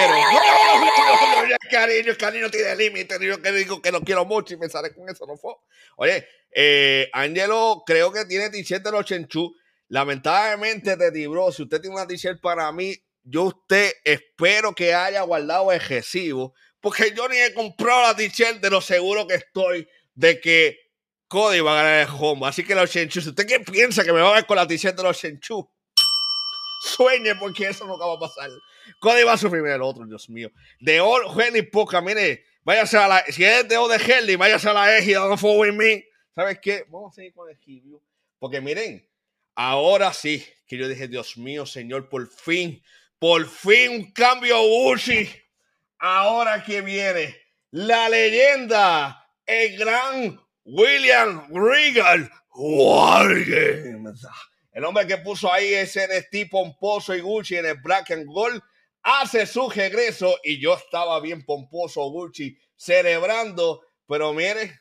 Cariño, el cariño tiene límite. Yo que digo que lo quiero mucho y pensaré con eso, no fue. Oye, eh, Ángelo creo que tiene t-shirt de los Chenchu. Lamentablemente, Teti Bro, si usted tiene una t-shirt para mí, yo usted espero que haya guardado el recibo, porque yo ni he comprado la t-shirt de lo seguro que estoy de que Cody va a ganar el home. Así que los Chenchu, si usted qué piensa que me va a ver con la t-shirt de los Chenchu, sueñe, porque eso nunca va a pasar. Cody va a sufrir el otro, Dios mío. De All Henry Poca, mire, váyase a la, si es de All de Henry, váyase a la égida, no fue with me. ¿Sabes qué? Vamos a seguir con el review, porque miren, ahora sí, que yo dije, Dios mío, señor, por fin, por fin un cambio Gucci. Ahora que viene la leyenda, el gran William Regal Wargames. el hombre que puso ahí ese N X T pomposo y Gucci en el Black and Gold, hace su regreso y yo estaba bien pomposo, Gucci, celebrando, pero mire,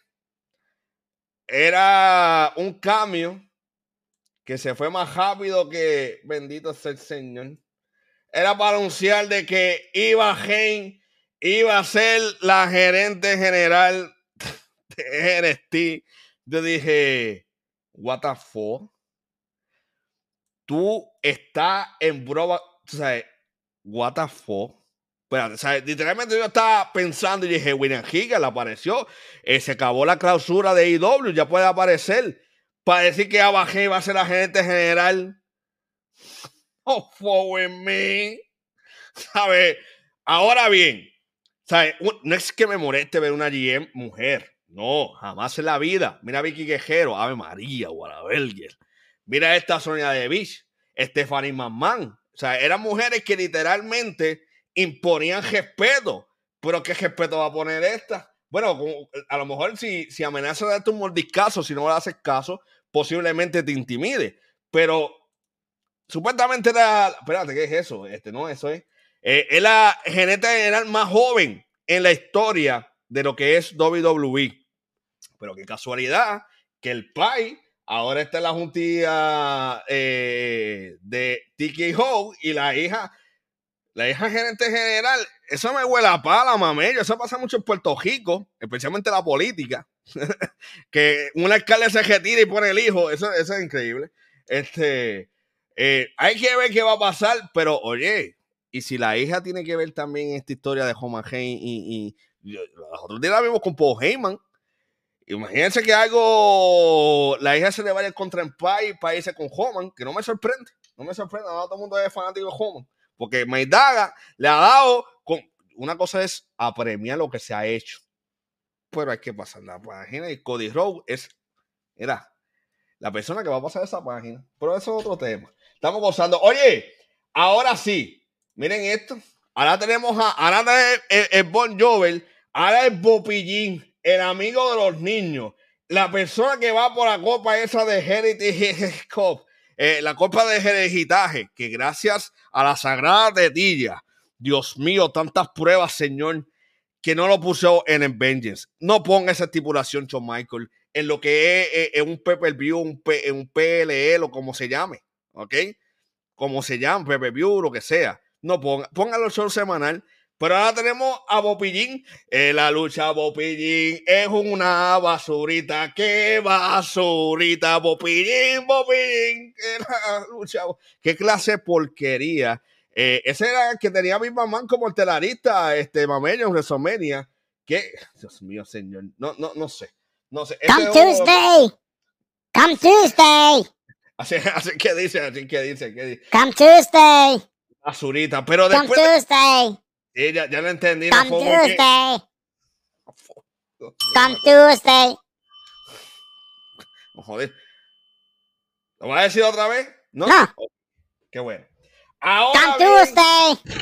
era un cambio que se fue más rápido que bendito sea el Señor. Era para anunciar de que Eva Hayne iba a ser la gerente general de N X T. Yo dije, what the fuck? Tú estás en broma, tú sabes, what the fuck? Pero, o sea, literalmente yo estaba pensando y dije, William Regal apareció, eh, se acabó la clausura de I W, ya puede aparecer para decir que Eva Hayne va a ser la gerente general. Oh, for me. ¿Sabes? Ahora bien, ¿sabes? No es que me moleste ver una G M mujer. No, jamás en la vida. Mira a Vicky Guerrero, Ave María, Wallabelger. Mira esta Sonia Deville, Stephanie McMahon. O sea, eran mujeres que literalmente imponían respeto. Pero ¿qué respeto va a poner esta? Bueno, a lo mejor si, si amenaza de darte un mordiscazo, si no le haces caso, posiblemente te intimide. Pero supuestamente era... Espérate, ¿qué es eso? Este, no, eso es... Eh, es la gerente general más joven en la historia de lo que es W W E. Pero qué casualidad que el pai ahora está en la juntilla eh, de T K O y la hija, la hija gerente general, eso me huele a pala, mamello. Eso pasa mucho en Puerto Rico, especialmente la política. Que un alcalde se retira y pone el hijo, eso, eso es increíble. Este, eh, hay que ver qué va a pasar, pero oye, y si la hija tiene que ver también en esta historia de Roman Reigns y, y, y nosotros la vimos con Paul Heyman. Imagínense que algo, la hija se le vaya contra el país para irse con Roman, que no me sorprende, no me sorprende, no todo el mundo es fanático de Roman, porque Maidaga le ha dado, con, una cosa es apremiar lo que se ha hecho, pero hay que pasar la página y Cody Rhodes es, era la persona que va a pasar esa página, pero eso es otro tema. Estamos gozando. Oye, ahora sí, miren esto, ahora tenemos a, ahora es el, el Bon Jover, ahora es Bopillín, el amigo de los niños, la persona que va por la copa esa de Heritage Cup, eh, la copa de herejitaje, que gracias a la sagrada tetilla, Dios mío, tantas pruebas, Señor, que no lo puso en el Vengeance. No ponga esa estipulación, Shawn Michael, en lo que es, es, es un pay-per-view, un, P, un P L L o como se llame, ¿ok? Como se llame, pay-per-view, lo que sea. No ponga, póngalo show semanal. Pero ahora tenemos a Bopillín. Eh, la lucha Bopillín es una basurita. ¡Qué basurita! Bopillín, Bopillín. ¡Qué la lucha! ¡Qué clase de porquería! Eh, ese era el que tenía a mi mamá como el telarista, este Mamello en WrestleMania. ¿Qué? Dios mío, señor. No, no, no sé. No sé. Come Tuesday. Otro... Come Tuesday. Así, así que dice, así que dice, ¿qué dice? Come Tuesday. Basurita. Pero Come después. Tuesday. De... Sí, ya, ya lo entendí. Come no Tuesday. Que... Come Tuesday. Oh, joder. ¿Lo vas a decir otra vez? No. No. Oh, qué bueno. Ahora Come Tuesday.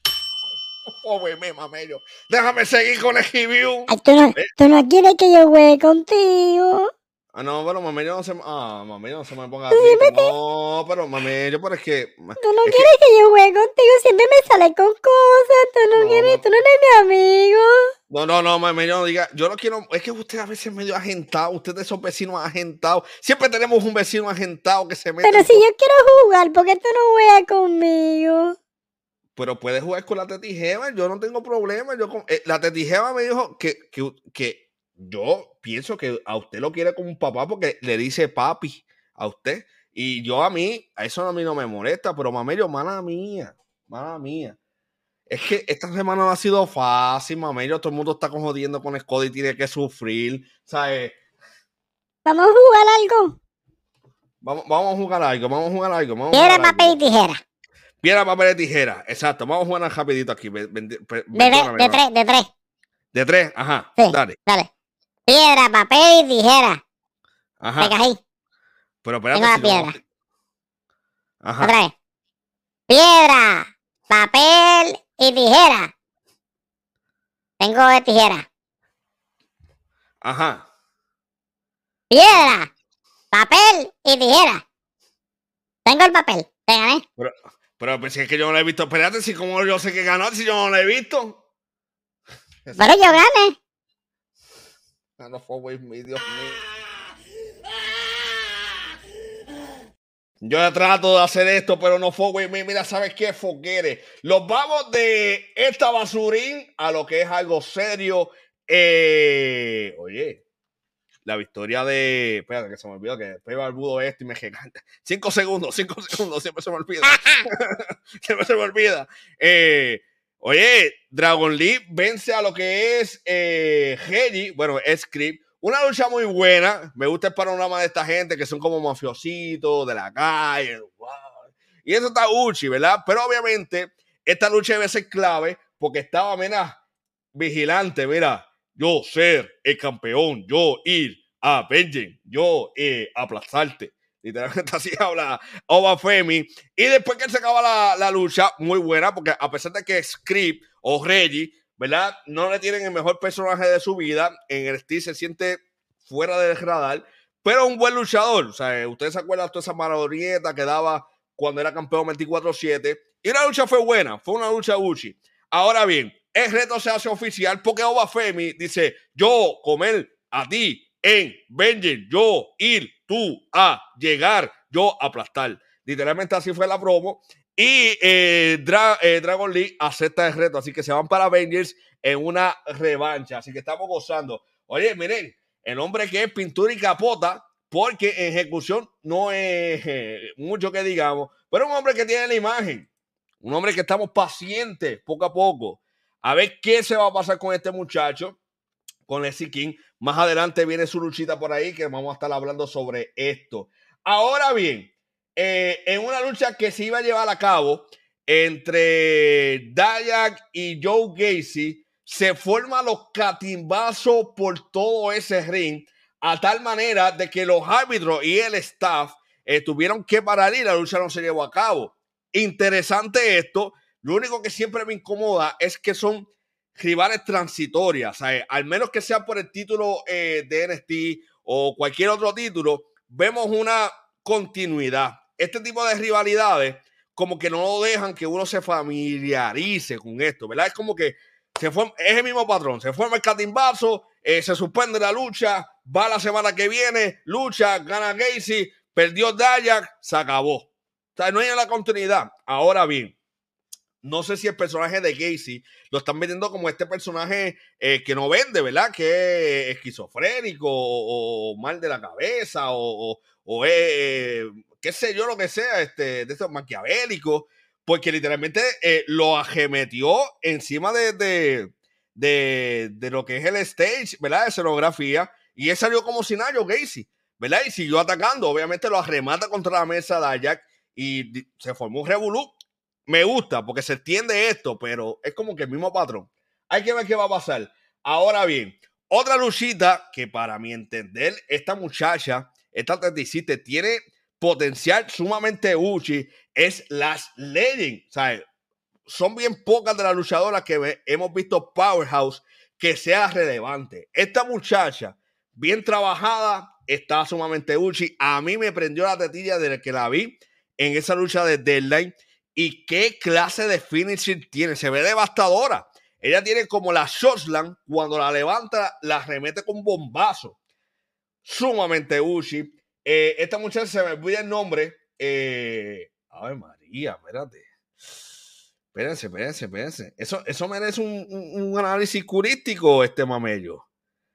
Oh, güey, me mamello. Déjame seguir con el review. Ay, ¿tú, no, ¿Eh? ¿Tú no quieres que yo juegue contigo? Ah, no, pero mamello no se, ah, mamello no se me ponga así. No, pero mamello, pero es que... Tú no es quieres que... que yo juegue contigo, siempre me sales con cosas, tú no, no quieres, tú no eres mi amigo. No, no, no, mamello, no diga, yo no quiero, es que usted a veces es medio agentado, usted de esos vecinos agentados, siempre tenemos un vecino agentado que se mete... Pero si yo quiero jugar, ¿por qué tú no juegas conmigo? Pero puedes jugar con la tetijeva, yo no tengo problema, yo con, eh, la tetijeva me dijo que, que, que yo pienso que a usted lo quiere como un papá porque le dice papi a usted. Y yo a mí, a eso a mí no me molesta, pero mamello, mala mía, mala mía. Es que esta semana no ha sido fácil, mamello. Todo el mundo está jodiendo con Scott y tiene que sufrir, ¿sabes? ¿Vamos a jugar algo? Vamos, vamos a jugar algo, vamos a jugar algo. Piedra, papel y tijera. Piedra, papel y tijera, exacto. Vamos a jugar rapidito aquí. De, de, de, de tres, de tres. De tres, ajá, sí, dale. Dale. Piedra, papel y tijera. Ajá. Venga ahí. Pero espérate. Tengo la si piedra. No... Ajá. Otra vez. Piedra, papel y tijera. Tengo de tijera. Ajá. Piedra, papel y tijera. Tengo el papel, te gané. Pero, pero pues, si es que yo no lo he visto, espérate, si como yo sé que ganó, si yo no lo he visto. Pero yo gané. No fue with me, Dios mío. Yo trato de hacer esto, pero no fue with me. Mira, ¿sabes qué? Foguere. Los vamos de esta basurín a lo que es algo serio. Eh, oye, la victoria de... Espérate, que se me olvidó que después barbudo esto y me gigante. Cinco segundos, cinco segundos, siempre se me olvida. siempre se me olvida. Eh, oye, Dragon Lee vence a lo que es eh, Reggie, bueno, es Creep. Una lucha muy buena. Me gusta el panorama de esta gente que son como mafiositos de la calle. Wow. Y eso está uchi, ¿verdad? Pero obviamente esta lucha debe ser clave porque estaba, mira, vigilante, mira. Yo ser el campeón, yo ir a Vengeance, yo eh, aplastarte. Literalmente así habla Obafemi. Y después que se acaba la, la lucha, muy buena, porque a pesar de que Script o Reggie, ¿verdad? No le tienen el mejor personaje de su vida. En el Steel se siente fuera del radar, pero un buen luchador. O sea, ustedes se acuerdan de toda esa maradonieta que daba cuando era campeón veinticuatro siete. Y la lucha fue buena, fue una lucha uchi. Ahora bien, el reto se hace oficial porque Obafemi dice, yo comer a ti en Vengeance, yo ir, tú a llegar, yo aplastar. Literalmente así fue la promo. Y eh, Dra eh, Dragon Lee acepta el reto, así que se van para Avengers en una revancha. Así que estamos gozando. Oye, miren, el hombre que es pintura y capota, porque en ejecución no es eh, mucho que digamos, pero un hombre que tiene la imagen. Un hombre que estamos pacientes poco a poco. A ver qué se va a pasar con este muchacho, con Leslie King. Más adelante viene su luchita por ahí, que vamos a estar hablando sobre esto. Ahora bien, eh, en una lucha que se iba a llevar a cabo entre Dayak y Joe Gacy, se forman los catimbazos por todo ese ring, a tal manera de que los árbitros y el staff eh, tuvieron que parar y la lucha no se llevó a cabo. Interesante esto. Lo único que siempre me incomoda es que son rivales transitorias. ¿Sabes? Al menos que sea por el título eh, de N X T o cualquier otro título, vemos una continuidad. Este tipo de rivalidades como que no lo dejan que uno se familiarice con esto, ¿verdad? Es como que se forma, es el mismo patrón. Se forma el catimbazo, eh, se suspende la lucha, va la semana que viene, lucha, gana Gacy, perdió Dayak, se acabó. O sea, no hay la continuidad. Ahora bien, no sé si el personaje de Gacy lo están vendiendo como este personaje eh, que no vende, ¿verdad? Que es esquizofrénico o, o mal de la cabeza o, o, o eh, qué sé yo, lo que sea, este, de estos maquiavélicos, porque literalmente eh, lo ajemetió encima de, de, de, de lo que es el stage, ¿verdad? De escenografía, y él salió como si nada, Gacy, ¿verdad? Y siguió atacando, obviamente lo arremata contra la mesa de Dayak y se formó un revolú. Me gusta porque se entiende esto, pero es como que el mismo patrón. Hay que ver qué va a pasar. Ahora bien, otra luchita que para mi entender, esta muchacha, esta atleticista, tiene potencial sumamente uchi, es las Legends. O sea, son bien pocas de las luchadoras que hemos visto Powerhouse que sea relevante. Esta muchacha, bien trabajada, está sumamente uchi. A mí me prendió la tetilla desde que la vi en esa lucha de Deadline. Y qué clase de finishing tiene. Se ve devastadora. Ella tiene como la Shotland. Cuando la levanta, la remete con bombazo. Sumamente uchi. Eh, esta muchacha se me olvida el nombre. Eh, Ave María, espérate. Espérense, espérense, espérense. Eso, eso merece un, un, un análisis curístico, este mamello.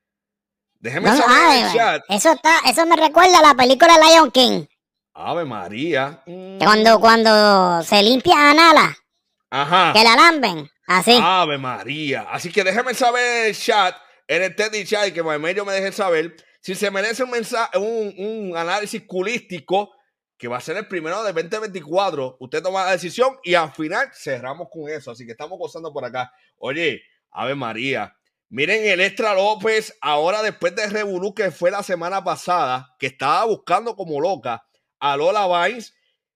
Déjeme no, saber ay, en el chat. Eso, está, eso me recuerda a la película Lion King. Ave María. Mm. Cuando, cuando se limpia a Nala. Ajá. Que la lamben. Así. Ave María. Así que déjeme saber en el chat, en el Teddy Chat, que medio me deje saber si se merece un mensaje, un, un análisis culístico, que va a ser el primero de veinte veinticuatro. Usted toma la decisión y al final cerramos con eso. Así que estamos gozando por acá. Oye, Ave María. Miren el Extra López, ahora después de Revolú, que fue la semana pasada, que estaba buscando como loca a Lola Vines.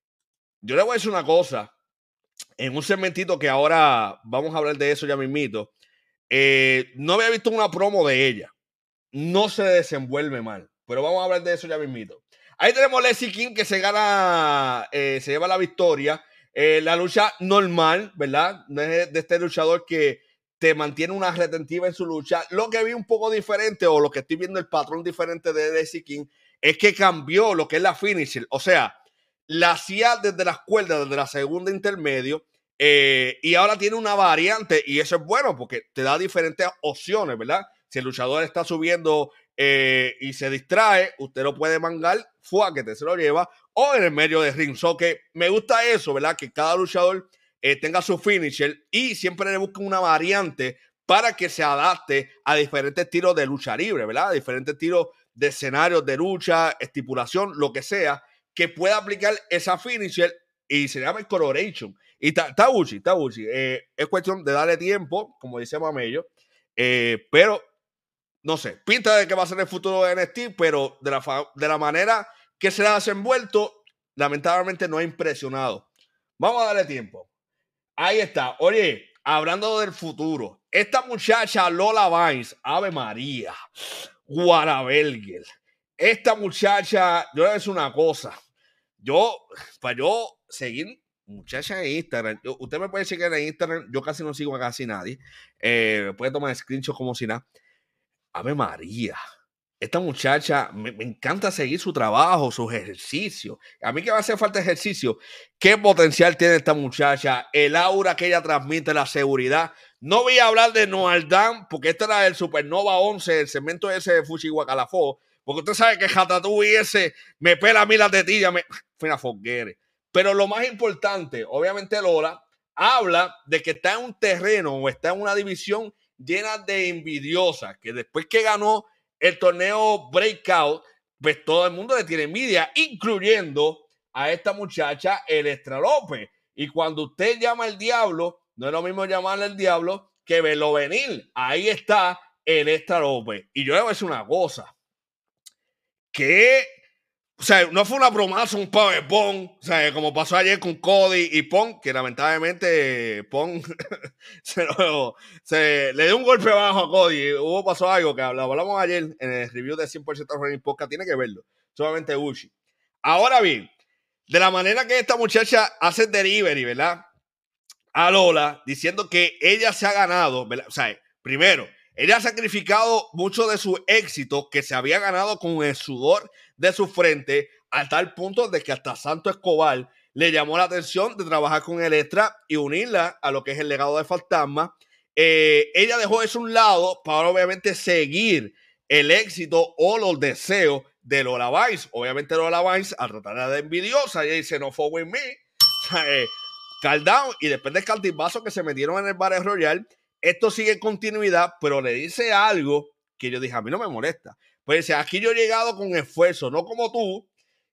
Yo le voy a decir una cosa. En un segmentito que ahora vamos a hablar de eso ya mismito. Eh, no había visto una promo de ella. No se desenvuelve mal. Pero vamos a hablar de eso ya mismito. Ahí tenemos Lexi King que se gana, eh, se lleva la victoria. Eh, la lucha normal, ¿verdad? No es de este luchador que te mantiene una retentiva en su lucha. Lo que vi un poco diferente, o lo que estoy viendo el patrón diferente de Lexi King, es que cambió lo que es la finisher. O sea, la hacía desde las cuerdas, desde la segunda intermedio, eh, y ahora tiene una variante, y eso es bueno porque te da diferentes opciones, ¿verdad? Si el luchador está subiendo eh, y se distrae, usted lo puede mangar, fuáquete, se lo lleva, o en el medio de ring. So que me gusta eso, ¿verdad? Que cada luchador eh, tenga su finisher y siempre le busquen una variante para que se adapte a diferentes tiros de lucha libre, ¿verdad? A diferentes tiros de escenarios de lucha, estipulación, lo que sea, que pueda aplicar esa finisher, y se llama el coloration. Y está Uchi, está Uchi. Eh, es cuestión de darle tiempo, como dice Mamello, eh, pero no sé, pinta de que va a ser el futuro de N X T, pero de la, de la manera que se ha desenvuelto, lamentablemente no ha impresionado. Vamos a darle tiempo. Ahí está. Oye, hablando del futuro, esta muchacha Lola Vines, Ave María, Guarabelger. Esta muchacha, yo le voy a decir una cosa. Yo, para yo seguir muchacha en Instagram, yo, usted me puede seguir en Instagram, yo casi no sigo a casi nadie. Eh, puede tomar screenshots como si nada. Ave María. Esta muchacha, me, me encanta seguir su trabajo, sus ejercicios. A mí que me hace falta ejercicio. ¿Qué potencial tiene esta muchacha? El aura que ella transmite, la seguridad. No voy a hablar de Noal Dan, porque este era el Supernova once, el segmento ese de Fuchi Guacalafó. Porque usted sabe que Ratatouille ese me pela a mí la tetilla. Me... Fue una foguere. Pero lo más importante, obviamente Lola, habla de que está en un terreno o está en una división llena de envidiosas, que después que ganó el torneo Breakout, pues todo el mundo le tiene envidia, incluyendo a esta muchacha Elektra López. Y cuando usted llama al diablo, no es lo mismo llamarle al diablo que verlo venir. Ahí está Elektra López. Y yo le voy a decir una cosa, que, o sea, no fue una bromaza, un powerbomb, o sea, como pasó ayer con Cody y Punk, que lamentablemente Punk se, lo, se le dio un golpe bajo a Cody. Hubo pasó algo que hablamos ayer en el review de cien por ciento Running Podcast, tiene que verlo, solamente Uchi. Ahora bien, de la manera que esta muchacha hace delivery, ¿verdad? A Lola, diciendo que ella se ha ganado, ¿verdad? O sea, primero, ella ha sacrificado mucho de su éxito que se había ganado con el sudor de su frente, a tal punto de que hasta Santo Escobar le llamó la atención de trabajar con Elektra y unirla a lo que es el legado de Fantasma. Eh, ella dejó eso a un lado para obviamente seguir el éxito o los deseos de Lola Vines. Obviamente Lola Vines, al tratar de envidiosa, ella dice, no fue with me. eh, Calm down. Y después del caltibazo que se metieron en el Battle Royale, esto sigue en continuidad, pero le dice algo que yo dije, a mí no me molesta. Pues dice, aquí yo he llegado con esfuerzo, no como tú,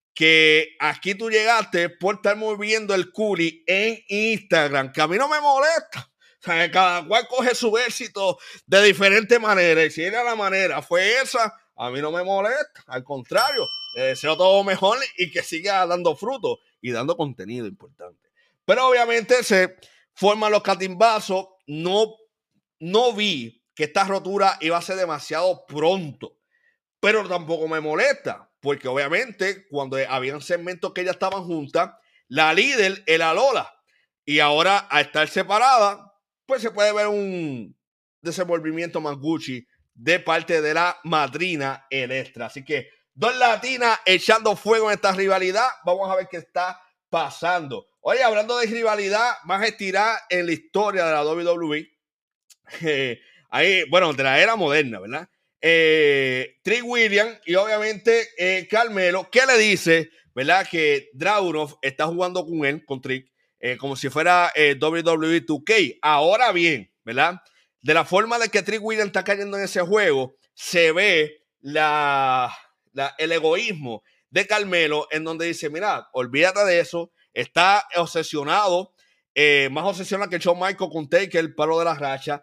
que aquí tú llegaste por estar moviendo el culi en Instagram, que a mí no me molesta. O sea, que cada cual coge su éxito de diferente manera. Y si era la manera fue esa, a mí no me molesta. Al contrario, le deseo todo mejor y que siga dando frutos y dando contenido importante. Pero obviamente se forman los catimbazos. No, no vi que esta rotura iba a ser demasiado pronto. Pero tampoco me molesta, porque obviamente cuando habían segmentos que ya estaban juntas, la líder era Lola. Y ahora, al estar separada, pues se puede ver un desenvolvimiento más Gucci de parte de la madrina Elektra. Así que dos latinas echando fuego en esta rivalidad. Vamos a ver qué está pasando. Oye, hablando de rivalidad más estirada en la historia de la W W E, eh, ahí, bueno, de la era moderna, ¿verdad? Eh, Trick Williams y obviamente eh, Carmelo, que le dice, ¿verdad? Que Dragunov está jugando con él, con Trick, eh, como si fuera eh, W W E dos K. Ahora bien, ¿verdad? De la forma de que Trick Williams está cayendo en ese juego, se ve la, la, el egoísmo de Carmelo, en donde dice, mira, olvídate de eso, está obsesionado, eh, más obsesionado que Shawn Michaels con Taker, el palo de la racha.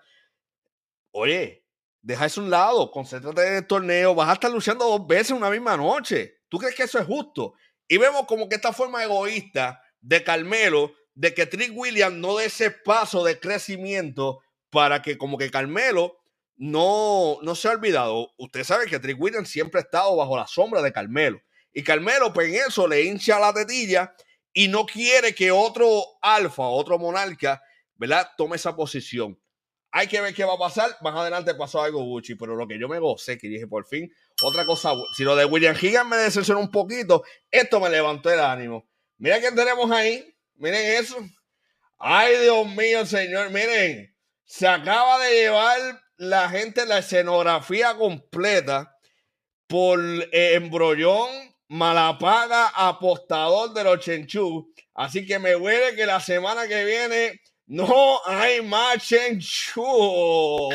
Oye, deja eso a un lado, concéntrate en el torneo, vas a estar luchando dos veces en una misma noche. ¿Tú crees que eso es justo? Y vemos como que esta forma egoísta de Carmelo, de que Trick Williams no dé ese paso de crecimiento para que como que Carmelo no, no se ha olvidado. Usted sabe que Trick Williams siempre ha estado bajo la sombra de Carmelo. Y Carmelo, pues en eso le hincha la tetilla y no quiere que otro alfa, otro monarca, ¿verdad?, tome esa posición. Hay que ver qué va a pasar. Más adelante pasó algo Gucci, pero lo que yo me gocé, que dije, por fin, otra cosa. Si lo de William Higgins me decepcionó un poquito, esto me levantó el ánimo. Mira qué tenemos ahí. Miren eso. Ay, Dios mío, señor. Miren, se acaba de llevar la gente la escenografía completa por eh, Embrollón, Malapaga, apostador de los Chenchú. Así que me huele que la semana que viene no hay más Chenchú.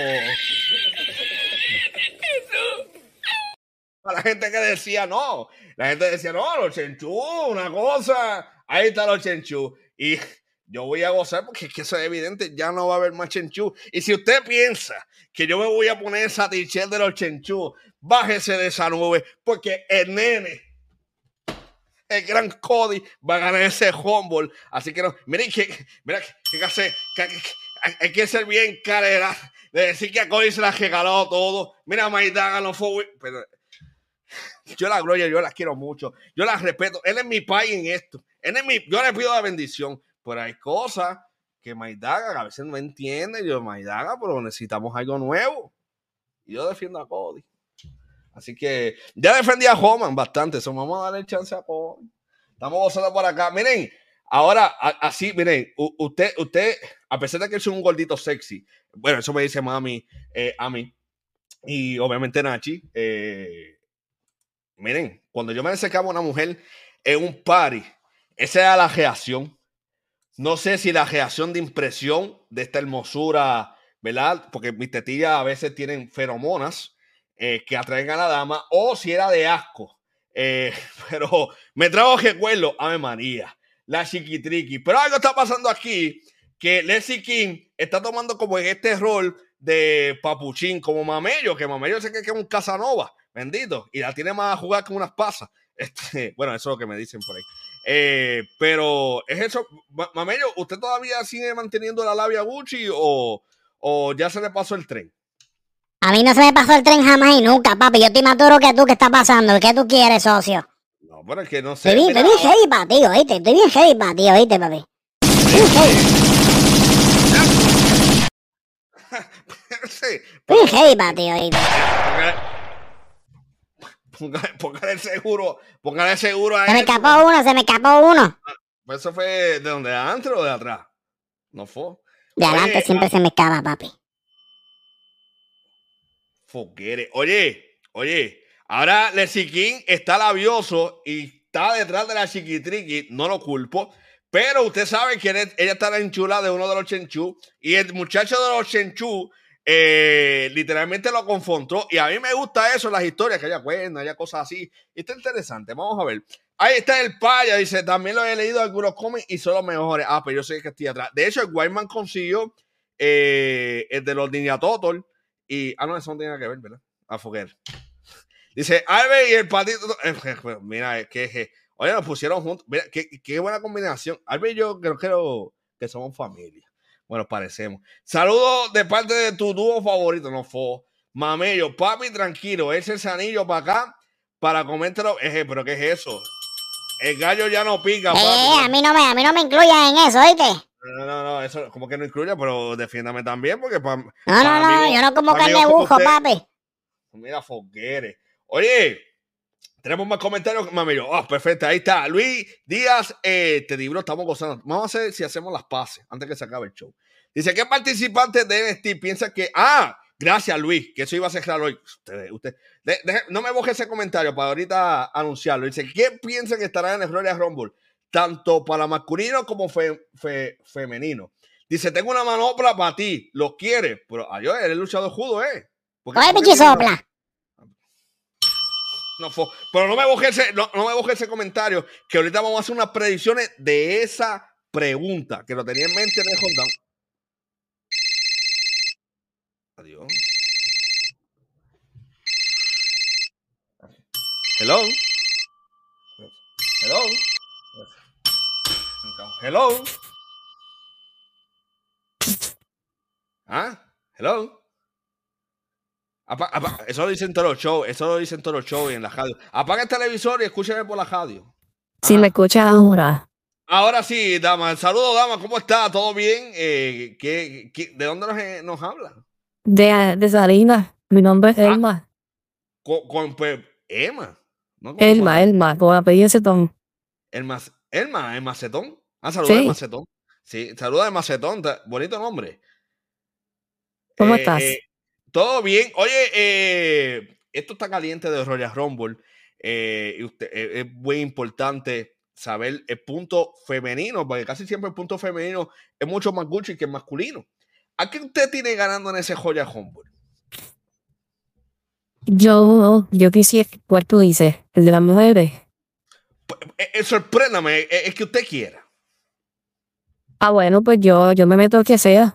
La gente que decía no, la gente decía no, los Chenchú, una cosa, ahí está los Chenchú. Y yo voy a gozar porque es que eso es evidente, ya no va a haber más Chenchú. Y si usted piensa que yo me voy a poner esa t-shirt de los Chenchú, bájese de esa nube, porque el nene, el gran Cody, va a ganar ese humble. Así que no, miren que, mira que, que, hace, que, que, que hay que ser bien carera de decir que a Cody se la regaló todo. Mira, Maidaga no fue, pero yo la Gloria, yo la quiero mucho, yo la respeto. Él es mi pai en esto. Él es mi, yo le pido la bendición, pero hay cosas que Maidaga a veces no entiende. Yo, Maidaga, pero necesitamos algo nuevo. Y yo defiendo a Cody. Así que ya defendí a Homan bastante. Eso vamos a darle chance a Cody. Estamos gozando por acá. Miren, ahora, a, así, miren, u, usted, usted, a pesar de que es un gordito sexy, bueno, eso me dice mami, eh, a mí, y obviamente Nachi, eh, miren, cuando yo me acercaba a una mujer en un party, esa era la reacción. No sé si la reacción de impresión de esta hermosura, ¿verdad? Porque mis tetillas a veces tienen feromonas eh, que atraen a la dama, o si era de asco. Eh, pero me trajo recuerdo, Ave María, la chiquitriqui. Pero algo está pasando aquí, que Leslie King está tomando como en este rol de papuchín, como Mamello, que Mamello sé que es un Casanova, bendito, y la tiene más a jugar con unas pasas. Este, bueno, eso es lo que me dicen por ahí. Eh, pero es eso, Mamello, ¿usted todavía sigue manteniendo la labia Gucci o, o ya se le pasó el tren? A mí no se me pasó el tren jamás y nunca, papi. Yo estoy más duro que tú. ¿Qué está pasando? ¿Qué tú quieres, socio? No, pero es que no sé. Estoy bien, estoy bien heavy para ti, ¿oíste? Estoy bien heavy para ti, ¿oíste, papi? Estoy heavy. Sí, estoy heavy para ti, ¿oíste? Póngale, póngale el seguro, póngale el seguro a Se eso. me escapó uno, se me escapó uno. Ah, ¿eso fue de donde, de adentro o de atrás? No fue. De adelante Oye, siempre ah, se me escapa, papi. Foguere. Oye, oye, ahora Leslie King está labioso y está detrás de la chiquitriqui, no lo culpo, pero usted sabe que él, ella está en chula de uno de los Chenchú y el muchacho de los Chenchú eh, literalmente lo confrontó y a mí me gusta eso, las historias que haya cuentas, haya cosas así. Y está interesante, vamos a ver. Ahí está el paya, dice, también lo he leído algunos cómics y son los mejores. Ah, pero yo sé que estoy atrás. De hecho, el Whiteman consiguió eh, el de los Ninja Turtles. Y, ah, no, eso no tiene nada que ver, ¿verdad? A Foguer. Dice, Albert y el patito. Mira, es que, oye, nos pusieron juntos. Mira, qué, qué buena combinación. Albert y yo creo, creo que somos familia. Bueno, parecemos. Saludos de parte de tu dúo favorito, no fue. Mamello, papi, tranquilo. Ese es el anillo para acá para comértelo. Eje, pero ¿qué es eso? El gallo ya no pica, papi. Eh, a mí no me, a mí no me incluyan en eso, ¿oíste? No, no, no, eso como que no incluye, pero defiéndame también, porque para. No, no, no, amigos, yo no como carne de bujo, papi. Mira, Foguere. Oye, tenemos más comentarios, Mamello. Ah, oh, perfecto, ahí está. Luis Díaz, eh, te digo, estamos gozando. Vamos a ver si hacemos las pases antes que se acabe el show. Dice, ¿qué participantes de N X T piensa que. Ah, gracias, Luis, que eso iba a cerrar hoy. Usted, usted. De, de, no me boje ese comentario para ahorita anunciarlo. Dice, ¿qué piensa que estará en el Royal Rumble? Tanto para masculino como fe, fe, femenino. Dice, tengo una manopla para ti, ¿lo quieres? Pero adiós, él es luchador judo, ¿eh? Oye, pichi sopla. No, pero no me boje ese, no, no me boje ese comentario, que ahorita vamos a hacer unas predicciones de esa pregunta, que lo tenía en mente en el hold down. Adiós. Hello. Hello. Hello. ¿Ah? Hello. Apa, apa, eso lo dicen todos los shows, eso lo dicen todos los shows y en la radio. Apaga el televisor y escúchame por la radio. Si me escuchas ahora. Ahora sí, dama. Saludos, dama. ¿Cómo está? ¿Todo bien? Eh, ¿qué, qué, ¿De dónde nos, eh, nos habla? De, de Salinas. Mi nombre es ah, Elma. Con, con pues, Emma. ¿No? Elma, con Elma, con apellido Macetón. Elma, Elma, el Macetón. Ah, saludos sí. de Macetón. Sí, saludos de Macetón. Bonito nombre. ¿Cómo eh, estás? Eh, Todo bien. Oye, eh, esto está caliente de Royal Rumble. Eh, y usted, eh, es muy importante saber el punto femenino, porque casi siempre el punto femenino es mucho más Gucci que el masculino. ¿A qué usted tiene ganando en ese Royal Rumble? Yo, yo quisiera, ¿cuál tú dices? ¿El de las mujeres? Pues, eh, sorpréndame, eh, es que usted quiera. Ah, bueno, pues yo, yo me meto el que sea.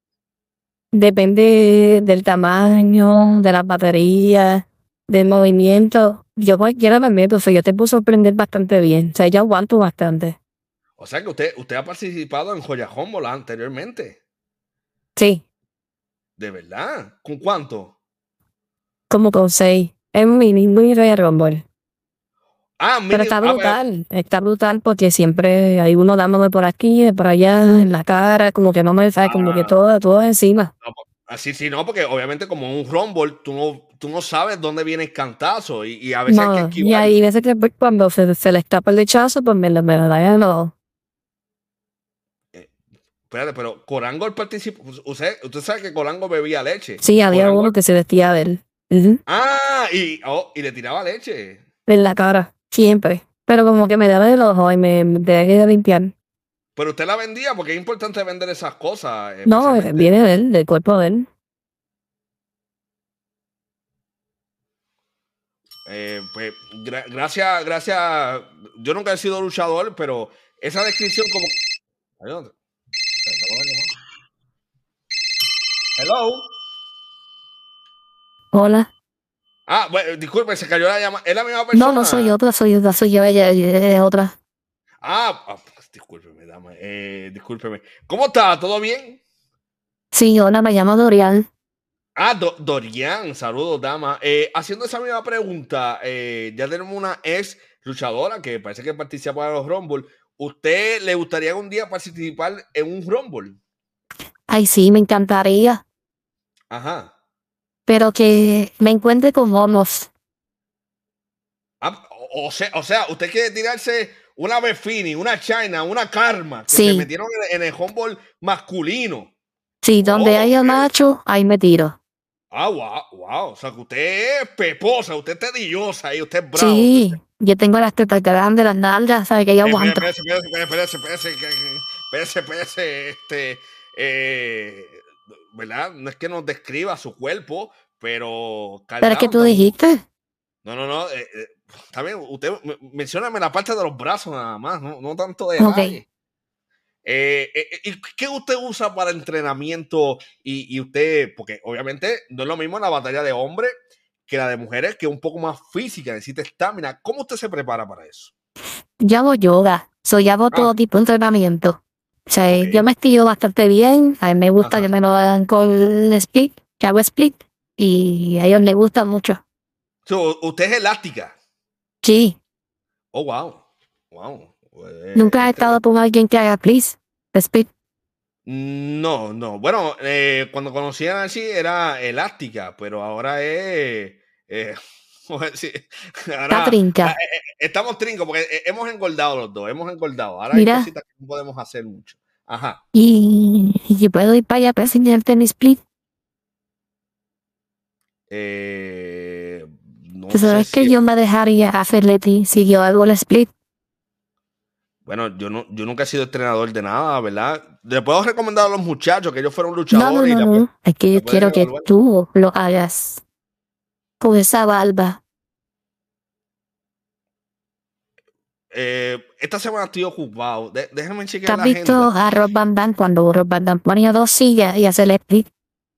Depende del tamaño, de las baterías, del movimiento. Yo cualquiera me meto, o sea, yo te puedo sorprender bastante bien. O sea, yo aguanto bastante. O sea que usted, usted ha participado en Royal Rumble anteriormente. Sí. ¿De verdad? ¿Con cuánto? Como con seis. Es muy, muy Royal Rumble. Ah, mire, pero está brutal, está brutal porque siempre hay uno dándome por aquí, de por allá, en la cara, como que no me sabe, ah, como que todo, todo encima. No, así sí, no, porque obviamente como un Rumble, tú no, tú no sabes dónde viene el cantazo y, y a veces no, hay que esquivar. Y ahí veces que cuando se, se le escapa el lechazo, pues me lo me da ya no. Eh, espérate, pero Corangol participó, usted, usted sabe que Corangol bebía leche. Sí, había Corangol... uno que se vestía de él. Uh-huh. Ah, y, oh, y le tiraba leche. En la cara. Siempre. Pero como que me daba el ojo y me, me dejé de limpiar. Pero usted la vendía porque es importante vender esas cosas. No, viene de él, del cuerpo de él. Eh, pues gra gracias, gracias. Yo nunca he sido luchador, pero esa descripción como... Hello. Hola. Ah, bueno, disculpe, se cayó la llamada. ¿Es la misma persona? No, no soy otra, soy otra, soy yo, ella, ella es otra. Ah, ah pues, discúlpeme, dama. Eh, discúlpeme. ¿Cómo está? ¿Todo bien? Sí, hola, me llamo Dorian. Ah, Do Dorian, saludos, dama. Eh, haciendo esa misma pregunta, eh, ya tenemos una ex luchadora que parece que participa en los Rumble. ¿Usted le gustaría un día participar en un Rumble? Ay, sí, me encantaría. Ajá. Pero que me encuentre con homos. Ah, o, sea, o sea, usted quiere tirarse una Befini, una China, una Karma, que sí. se metieron en, en el Rumble masculino. Sí, donde oh, haya macho, ahí me tiro. Ah, wow, wow. O sea, que usted es peposa, usted es tediosa y usted es bravo. Sí, yo tengo las tetas grandes, las nalgas, ¿sabes? Que yo aguanto. Espérese, espérese, espérese, espérese, espérese, este, eh, ¿verdad? No es que nos describa su cuerpo, pero... Pero es que tú dijiste. No, no, no, eh, eh, está bien, usted mencióname la parte de los brazos nada más, no, no tanto de okay. Eh, eh, ¿Y qué usted usa para entrenamiento? Y, y usted, porque obviamente no es lo mismo la batalla de hombres que la de mujeres, que es un poco más física, necesita estamina. ¿Cómo usted se prepara para eso? Yo hago yoga, so, yo hago ah. todo tipo de entrenamiento. O sea, okay. Yo me estiro bastante bien, a mí me gusta Ajá. que me lo hagan con el split, yo hago split, y a ellos les gusta mucho. So, ¿usted es elástica? Sí. Oh, wow, wow. Eh, ¿Nunca has estado con alguien que haga please? Speed. No, no. Bueno, eh, cuando conocí a Nancy era elástica, pero ahora es... Eh, sí, ahora, Está trinca. Eh, eh, estamos trincos porque eh, hemos engordado los dos, hemos engordado. Ahora Mira, hay cositas que no podemos hacer mucho. Ajá. ¿Y, y yo puedo ir para allá para enseñarte mi split? Eh, no ¿Tú sabes sé que si... yo me dejaría hacerle a ti si yo hago el split? Bueno, yo no, yo nunca he sido entrenador de nada, ¿verdad? Le puedo recomendar a los muchachos que ellos fueron luchadores. No, no, no, y no. Es que yo quiero que tú lo hagas con esa barba. Eh, esta semana estoy ocupado. De, déjenme chequear la agenda. ¿Has visto a Rob Van Dam cuando Rob Van Dam ponía dos sillas y hace el split?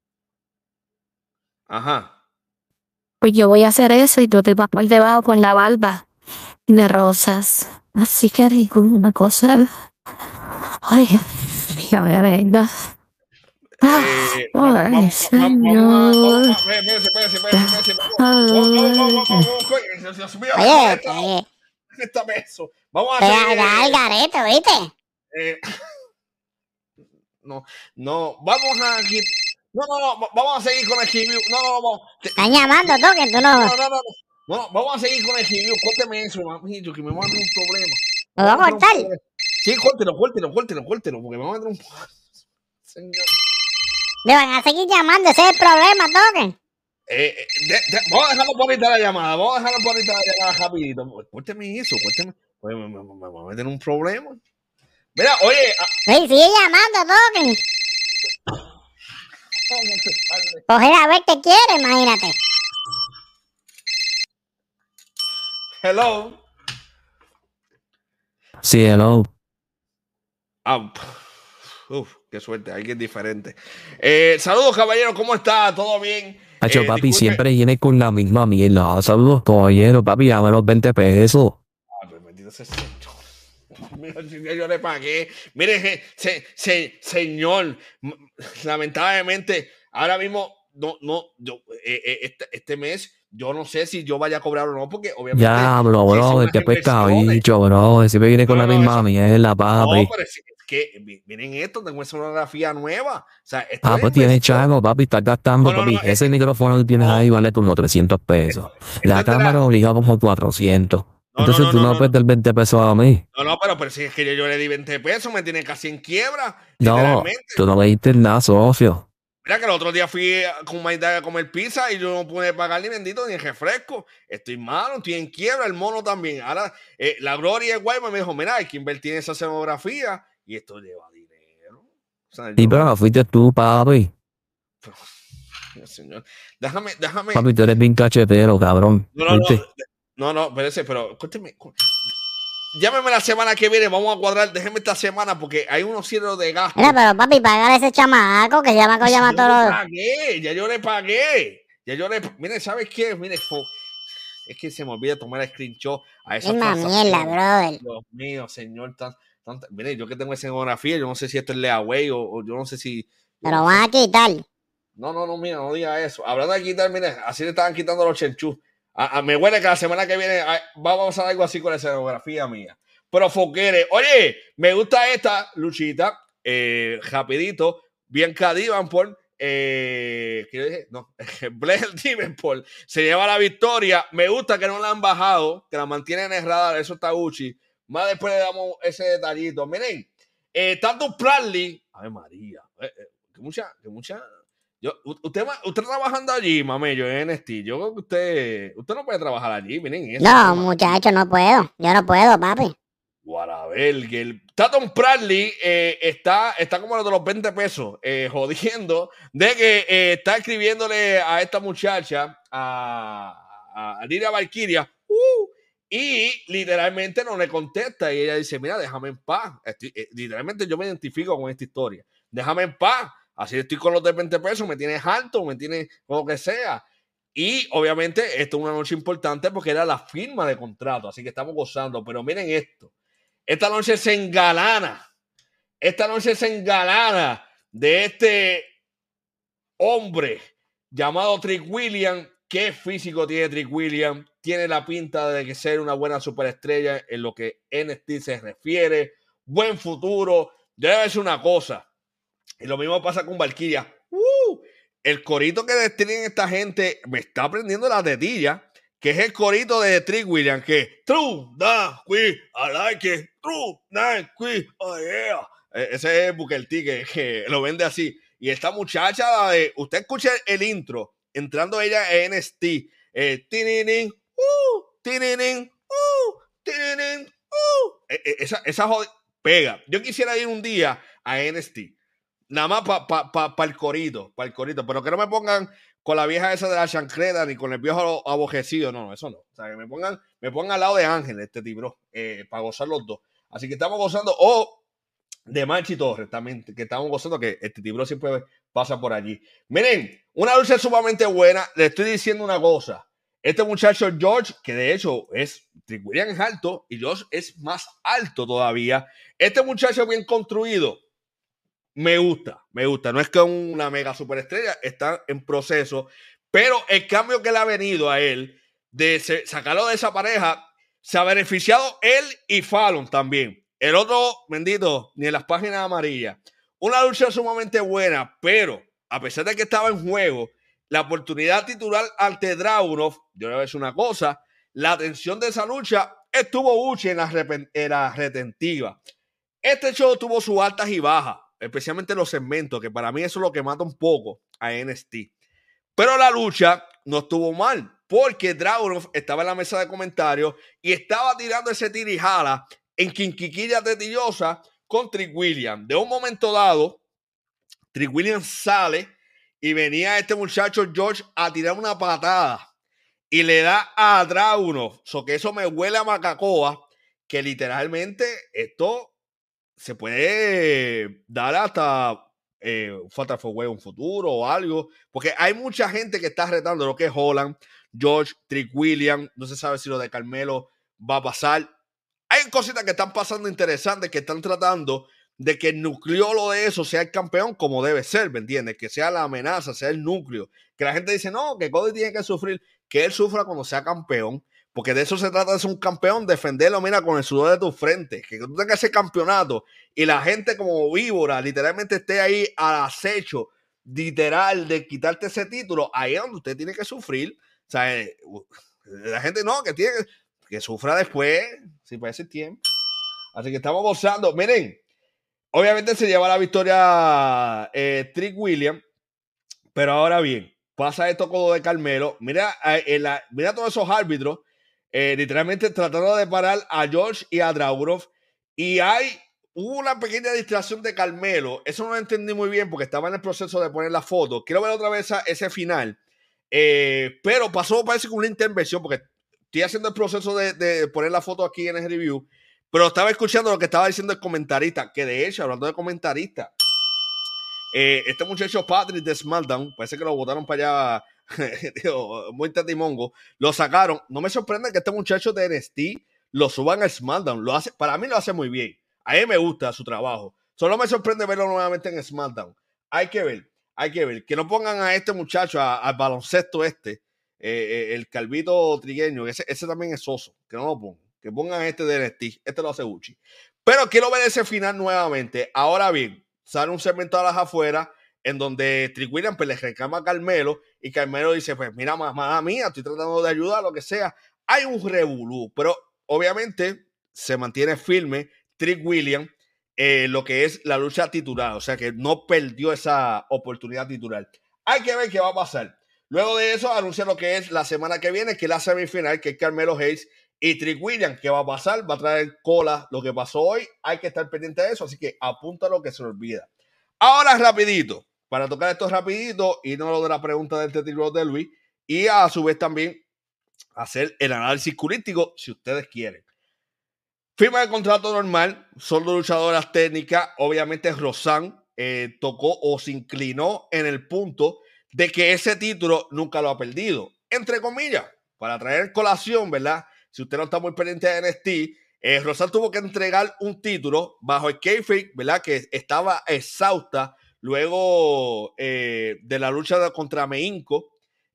Ajá. Pues yo voy a hacer eso y tú te vas por debajo con la barba de rosas. Así que digo una cosa. Ay, ya me venga. Eh, vamos, vamos, vamos, vamos, vamos a seguir. Gareto, ¿viste? Eh, no, no, vamos a no, no, no, vamos a seguir con el review. No, no, vamos. Están llamando, toque, tú no. No, no, no, no, vamos a seguir con el review. Córteme eso, mamito, que me va a dar un problema. ¿Lo vamos a cortar? Sí, córtelo, córtelo, córtelo, córtelo, porque me va a dar un señor. Me van a seguir llamando, ese es el problema, toque. Eh, de, de, vamos a dejarlo por ahorita la llamada, vamos a dejarlo por ahorita la llamada rapidito. Córteme eso, córteme. Pues me, me, me, me va a meter un problema. Mira, oye. Sí, sigue llamando, toque. Coger a ver qué quiere, imagínate. Hello. Sí, hello. Ah, uf, qué suerte, alguien diferente. Eh, saludos, caballero, ¿cómo está? ¿Todo bien? Hacho, eh, papi, disculpe. siempre viene con la misma mierda. Saludos, caballero, papi, dame los veinte pesos. Ah, pues bendito sea el Señor. Yo le pagué. Mire, se, se, señor, lamentablemente, ahora mismo, no, no, yo, eh, este, este mes, yo no sé si yo vaya a cobrar o no, porque obviamente. Ya, bro, bro, qué pescadito, bro. Siempre viene con no, la misma no, mierda, papi. No, pero es que, miren esto, tengo esa sonografía nueva. O sea, esto ah, es pues tienes chavo, papi, estás gastando, no, no, papi. No, Ese es, micrófono que tienes no, ahí vale unos trescientos pesos. La cámara la... obliga como cuatrocientos. No, Entonces no, no, tú no, no puedes dar veinte pesos a mí. No, no, pero, pero si es que yo, yo le di veinte pesos, me tiene casi en quiebra. No, tú no le diste nada, socio. Mira que el otro día fui con Maida a comer pizza y yo no pude pagar ni bendito ni el refresco. Estoy malo, estoy en quiebra, el mono también. Ahora, eh, la Gloria de Guayma me dijo, mira, hay que invertir en esa escenografía y esto lleva dinero. O sea, sí, yo... pero fuiste tú, papi. Señor, déjame, déjame. Papi, tú eres bien cachetero, cabrón. No, no, no, no, no, espérese, pero cuénteme. Llámeme la semana que viene, vamos a cuadrar, déjeme esta semana porque hay unos cielos de gasto. Mira, pero papi, pagar a ese chamaco, que chamaco ya llama yo todos los... los... pagué, ya yo le pagué. Ya yo le... Mire, ¿sabes qué? Mire, es que se me olvida tomar el screenshot a esa mierda, brother. Dios mío, señor. Tan, tan, mire, yo que tengo escenografía, yo no sé si esto es Leaway o, o yo no sé si... Pero no van sé. a quitar. No, no, no, mira, no diga eso. Hablando de quitar, mire, así le estaban quitando los chenchus. A, a, me huele que la semana que viene a, vamos a hacer algo así con la escenografía mía. Pero Foquere, oye, me gusta esta luchita, eh, rapidito, Bianca Davenport, eh, ¿qué dije? No, Blair Davenport se lleva la victoria. Me gusta que no la han bajado, que la mantienen en el radar, eso está Gucci. Más después le damos ese detallito. Miren, eh, tanto Bradley, Ave María, eh, eh, que mucha, que mucha. Yo, usted, usted trabajando allí, mamello, en N X T. Yo creo que usted, usted no puede trabajar allí, miren eso. No, muchacho, no puedo. Yo no puedo, papi. Guarabel, que el Tatum Bradley eh, está, está como los de los veinte pesos, eh, jodiendo de que eh, está escribiéndole a esta muchacha, a, a Lidia Valkyria, uh, y literalmente no le contesta. Y ella dice: mira, déjame en paz. Estoy, eh, literalmente yo me identifico con esta historia. Déjame en paz. Así estoy con los de veinte pesos, me tienes alto, me tienes lo que sea. Y obviamente esto es una noche importante porque era la firma de contrato, así que estamos gozando. Pero miren esto, esta noche se engalana, esta noche se engalana de este hombre llamado Trick Williams. ¿Qué físico tiene Trick Williams? Tiene la pinta de que ser una buena superestrella en lo que N X T se refiere. Buen futuro. Debe ser una cosa. Y lo mismo pasa con Valkyria. Uh, el corito que tienen esta gente me está aprendiendo la tetilla, que es el corito de Trick Williams, que True, da, qui, I like it, True, da, qui, oh yeah. Ese es Booker T, que, que lo vende así. Y esta muchacha, la de, usted escucha el intro, entrando ella en N X T, eh, tininin, uh, tininin, uh, tininin, uh. Esa, esa jod... pega. Yo quisiera ir un día a N X T. Nada más para pa, pa, pa el corito, para el corito. Pero que no me pongan con la vieja esa de la chancleta ni con el viejo abojecido. No, eso no. O sea, que me pongan, me pongan al lado de Ángel, este tibro, eh, para gozar los dos. Así que estamos gozando. O oh, de Manchi Torres también, que estamos gozando, que este tibro siempre pasa por allí. Miren, una lucha sumamente buena. Le estoy diciendo una cosa. Este muchacho George, que de hecho es, Trick Williams es alto y George es más alto todavía. Este muchacho bien construido. Me gusta, me gusta. No es que una mega superestrella, está en proceso. Pero el cambio que le ha venido a él, de sacarlo de esa pareja, se ha beneficiado él y Fallon también. El otro, bendito, ni en las páginas amarillas. Una lucha sumamente buena, pero a pesar de que estaba en juego, la oportunidad titular ante Dragunov, yo le voy a decir una cosa, la atención de esa lucha estuvo Uchi en la, en la retentiva. Este show tuvo sus altas y bajas, especialmente los segmentos, que para mí eso es lo que mata un poco a N X T. Pero la lucha no estuvo mal, porque Dragunov estaba en la mesa de comentarios y estaba tirando ese tirijala en quinquiquilla tetillosa con Trick Williams. De un momento dado, Trick Williams sale y venía este muchacho George a tirar una patada y le da a Dragunov. So que eso me huele a macacoa, que literalmente esto se puede dar hasta eh, un Fatal four way, un futuro o algo, porque hay mucha gente que está retando lo que es Holland, George, Trick Williams, no se sabe si lo de Carmelo va a pasar. Hay cositas que están pasando interesantes, que están tratando de que el nucleolo de eso sea el campeón como debe ser, ¿me entiendes? Que sea la amenaza, sea el núcleo. Que la gente dice, no, que Cody tiene que sufrir, que él sufra cuando sea campeón, porque de eso se trata de ser un campeón, defenderlo, mira, con el sudor de tu frente, que tú tengas ese campeonato y la gente como víbora literalmente esté ahí al acecho, literal, de quitarte ese título, ahí es donde usted tiene que sufrir. O sea, la gente no, que tiene que, que sufra después, si para ese tiempo. Así que estamos gozando. Miren, obviamente se lleva la victoria eh, Trick Williams, pero ahora bien, pasa esto con lo de Carmelo. Mira, eh, la, mira todos esos árbitros, eh, literalmente tratando de parar a George y a Dragunov. Y hay hubo una pequeña distracción de Carmelo. Eso no lo entendí muy bien porque estaba en el proceso de poner la foto. Quiero ver otra vez esa, ese final. Eh, pero pasó, parece que una intervención, porque estoy haciendo el proceso de, de poner la foto aquí en el review. Pero estaba escuchando lo que estaba diciendo el comentarista, que de hecho, hablando de comentarista, eh, este muchacho Patrick de SmackDown, parece que lo botaron para allá, tío, muy tetimongo, lo sacaron. No me sorprende que este muchacho de N X T lo suban a SmackDown. Lo hace, para mí lo hace muy bien. A mí me gusta su trabajo. Solo me sorprende verlo nuevamente en SmackDown. Hay que ver, hay que ver. Que no pongan a este muchacho, al baloncesto este, eh, el calvito trigueño, ese, ese también es soso, que no lo pongan. Que pongan este de N X T. Este lo hace Uchi. Pero quiero ver ese final nuevamente. Ahora bien, sale un segmento a las afueras en donde Trick Williams pues, le reclama a Carmelo y Carmelo dice, pues mira, mamá mía, estoy tratando de ayudar, lo que sea. Hay un revolú, pero obviamente se mantiene firme Trick Williams eh, lo que es la lucha titular. O sea que no perdió esa oportunidad titular. Hay que ver qué va a pasar. Luego de eso anuncia lo que es la semana que viene, que es la semifinal, que es Carmelo Hayes y Trick Williams. ¿Qué va a pasar? Va a traer cola lo que pasó hoy. Hay que estar pendiente de eso, así que apunta lo que se olvida. Ahora rapidito, para tocar esto rapidito y no lo de la pregunta del título de Luis, y a su vez también hacer el análisis curístico si ustedes quieren. Firma de contrato normal, son dos luchadoras técnicas. Obviamente Roxanne eh, tocó o se inclinó en el punto de que ese título nunca lo ha perdido. Entre comillas, para traer colación, ¿verdad? Si usted no está muy pendiente de N X T, eh, Roxanne tuvo que entregar un título bajo el kayfabe, ¿verdad? Que estaba exhausta luego eh, de la lucha de, contra Meinko.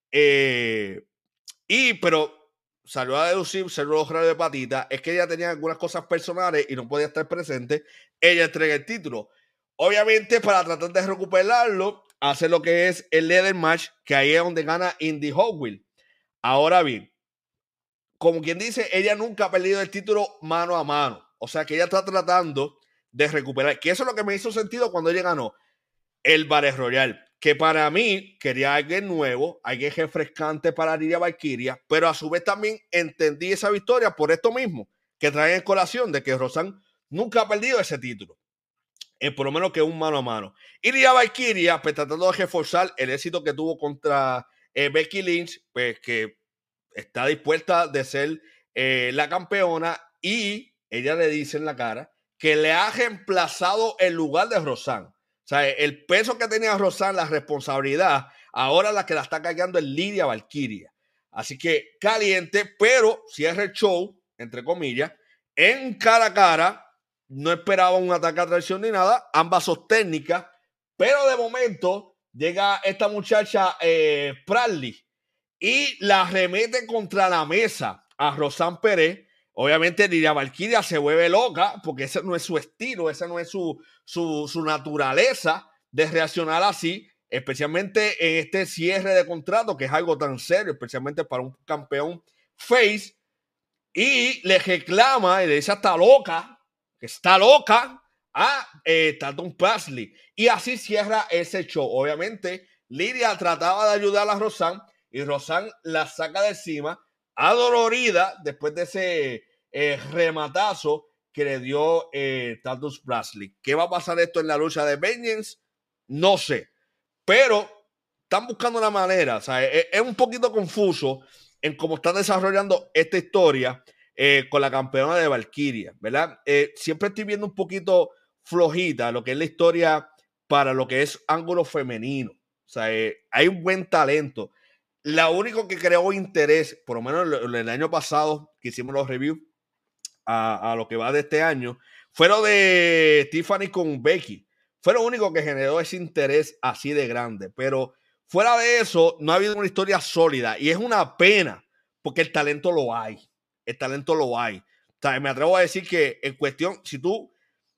Eh, y, pero salió a deducir, salió los rayos de patita, es que ella tenía algunas cosas personales y no podía estar presente. Ella entrega el título. Obviamente, para tratar de recuperarlo, hace lo que es el leather match, que ahí es donde gana Indy Hotwheel. Ahora bien, como quien dice, ella nunca ha perdido el título mano a mano. O sea, que ella está tratando de recuperar. Que eso es lo que me hizo sentido cuando ella ganó el Battle Royale. Que para mí quería alguien nuevo, alguien refrescante para Lydia Valkyria, pero a su vez también entendí esa victoria por esto mismo, que trae en colación de que Roxanne nunca ha perdido ese título. Eh, por lo menos que un mano a mano. Y Lydia Valkyria, pues tratando de reforzar el éxito que tuvo contra eh, Becky Lynch, pues que está dispuesta de ser eh, la campeona, y ella le dice en la cara que le ha reemplazado el lugar de Roxanne. O sea, el peso que tenía Roxanne, la responsabilidad, ahora la que la está cargando es Lydia Valkyria. Así que caliente, pero cierra el show, entre comillas, en cara a cara. No esperaba un ataque a traición ni nada. Ambas son técnicas. Pero de momento llega esta muchacha eh, Bradley y la remete contra la mesa a Roxanne Perez. Obviamente Lidia Valkyria se vuelve loca porque ese no es su estilo, esa no es su, su, su naturaleza de reaccionar así, especialmente en este cierre de contrato que es algo tan serio, especialmente para un campeón face, y le reclama y le dice está loca, que está loca a eh, Tatum Pasley, y así cierra ese show. Obviamente Lidia trataba de ayudar a Roxanne y Roxanne la saca de encima, adolorida después de ese eh, rematazo que le dio eh, Tatum Pasley. ¿Qué va a pasar esto en la lucha de Vengeance? No sé, pero están buscando una manera, o sea, es, es un poquito confuso en cómo están desarrollando esta historia eh, con la campeona de Valkyria, ¿verdad? Eh, siempre estoy viendo un poquito flojita lo que es la historia para lo que es ángulo femenino. O sea, eh, hay un buen talento. Lo único que creó interés, por lo menos el, el año pasado que hicimos los reviews a, a lo que va de este año, fue lo de Tiffany con Becky. Fue lo único que generó ese interés así de grande. Pero fuera de eso, no ha habido una historia sólida. Y es una pena, porque el talento lo hay. El talento lo hay. O sea, me atrevo a decir que en cuestión, si tú,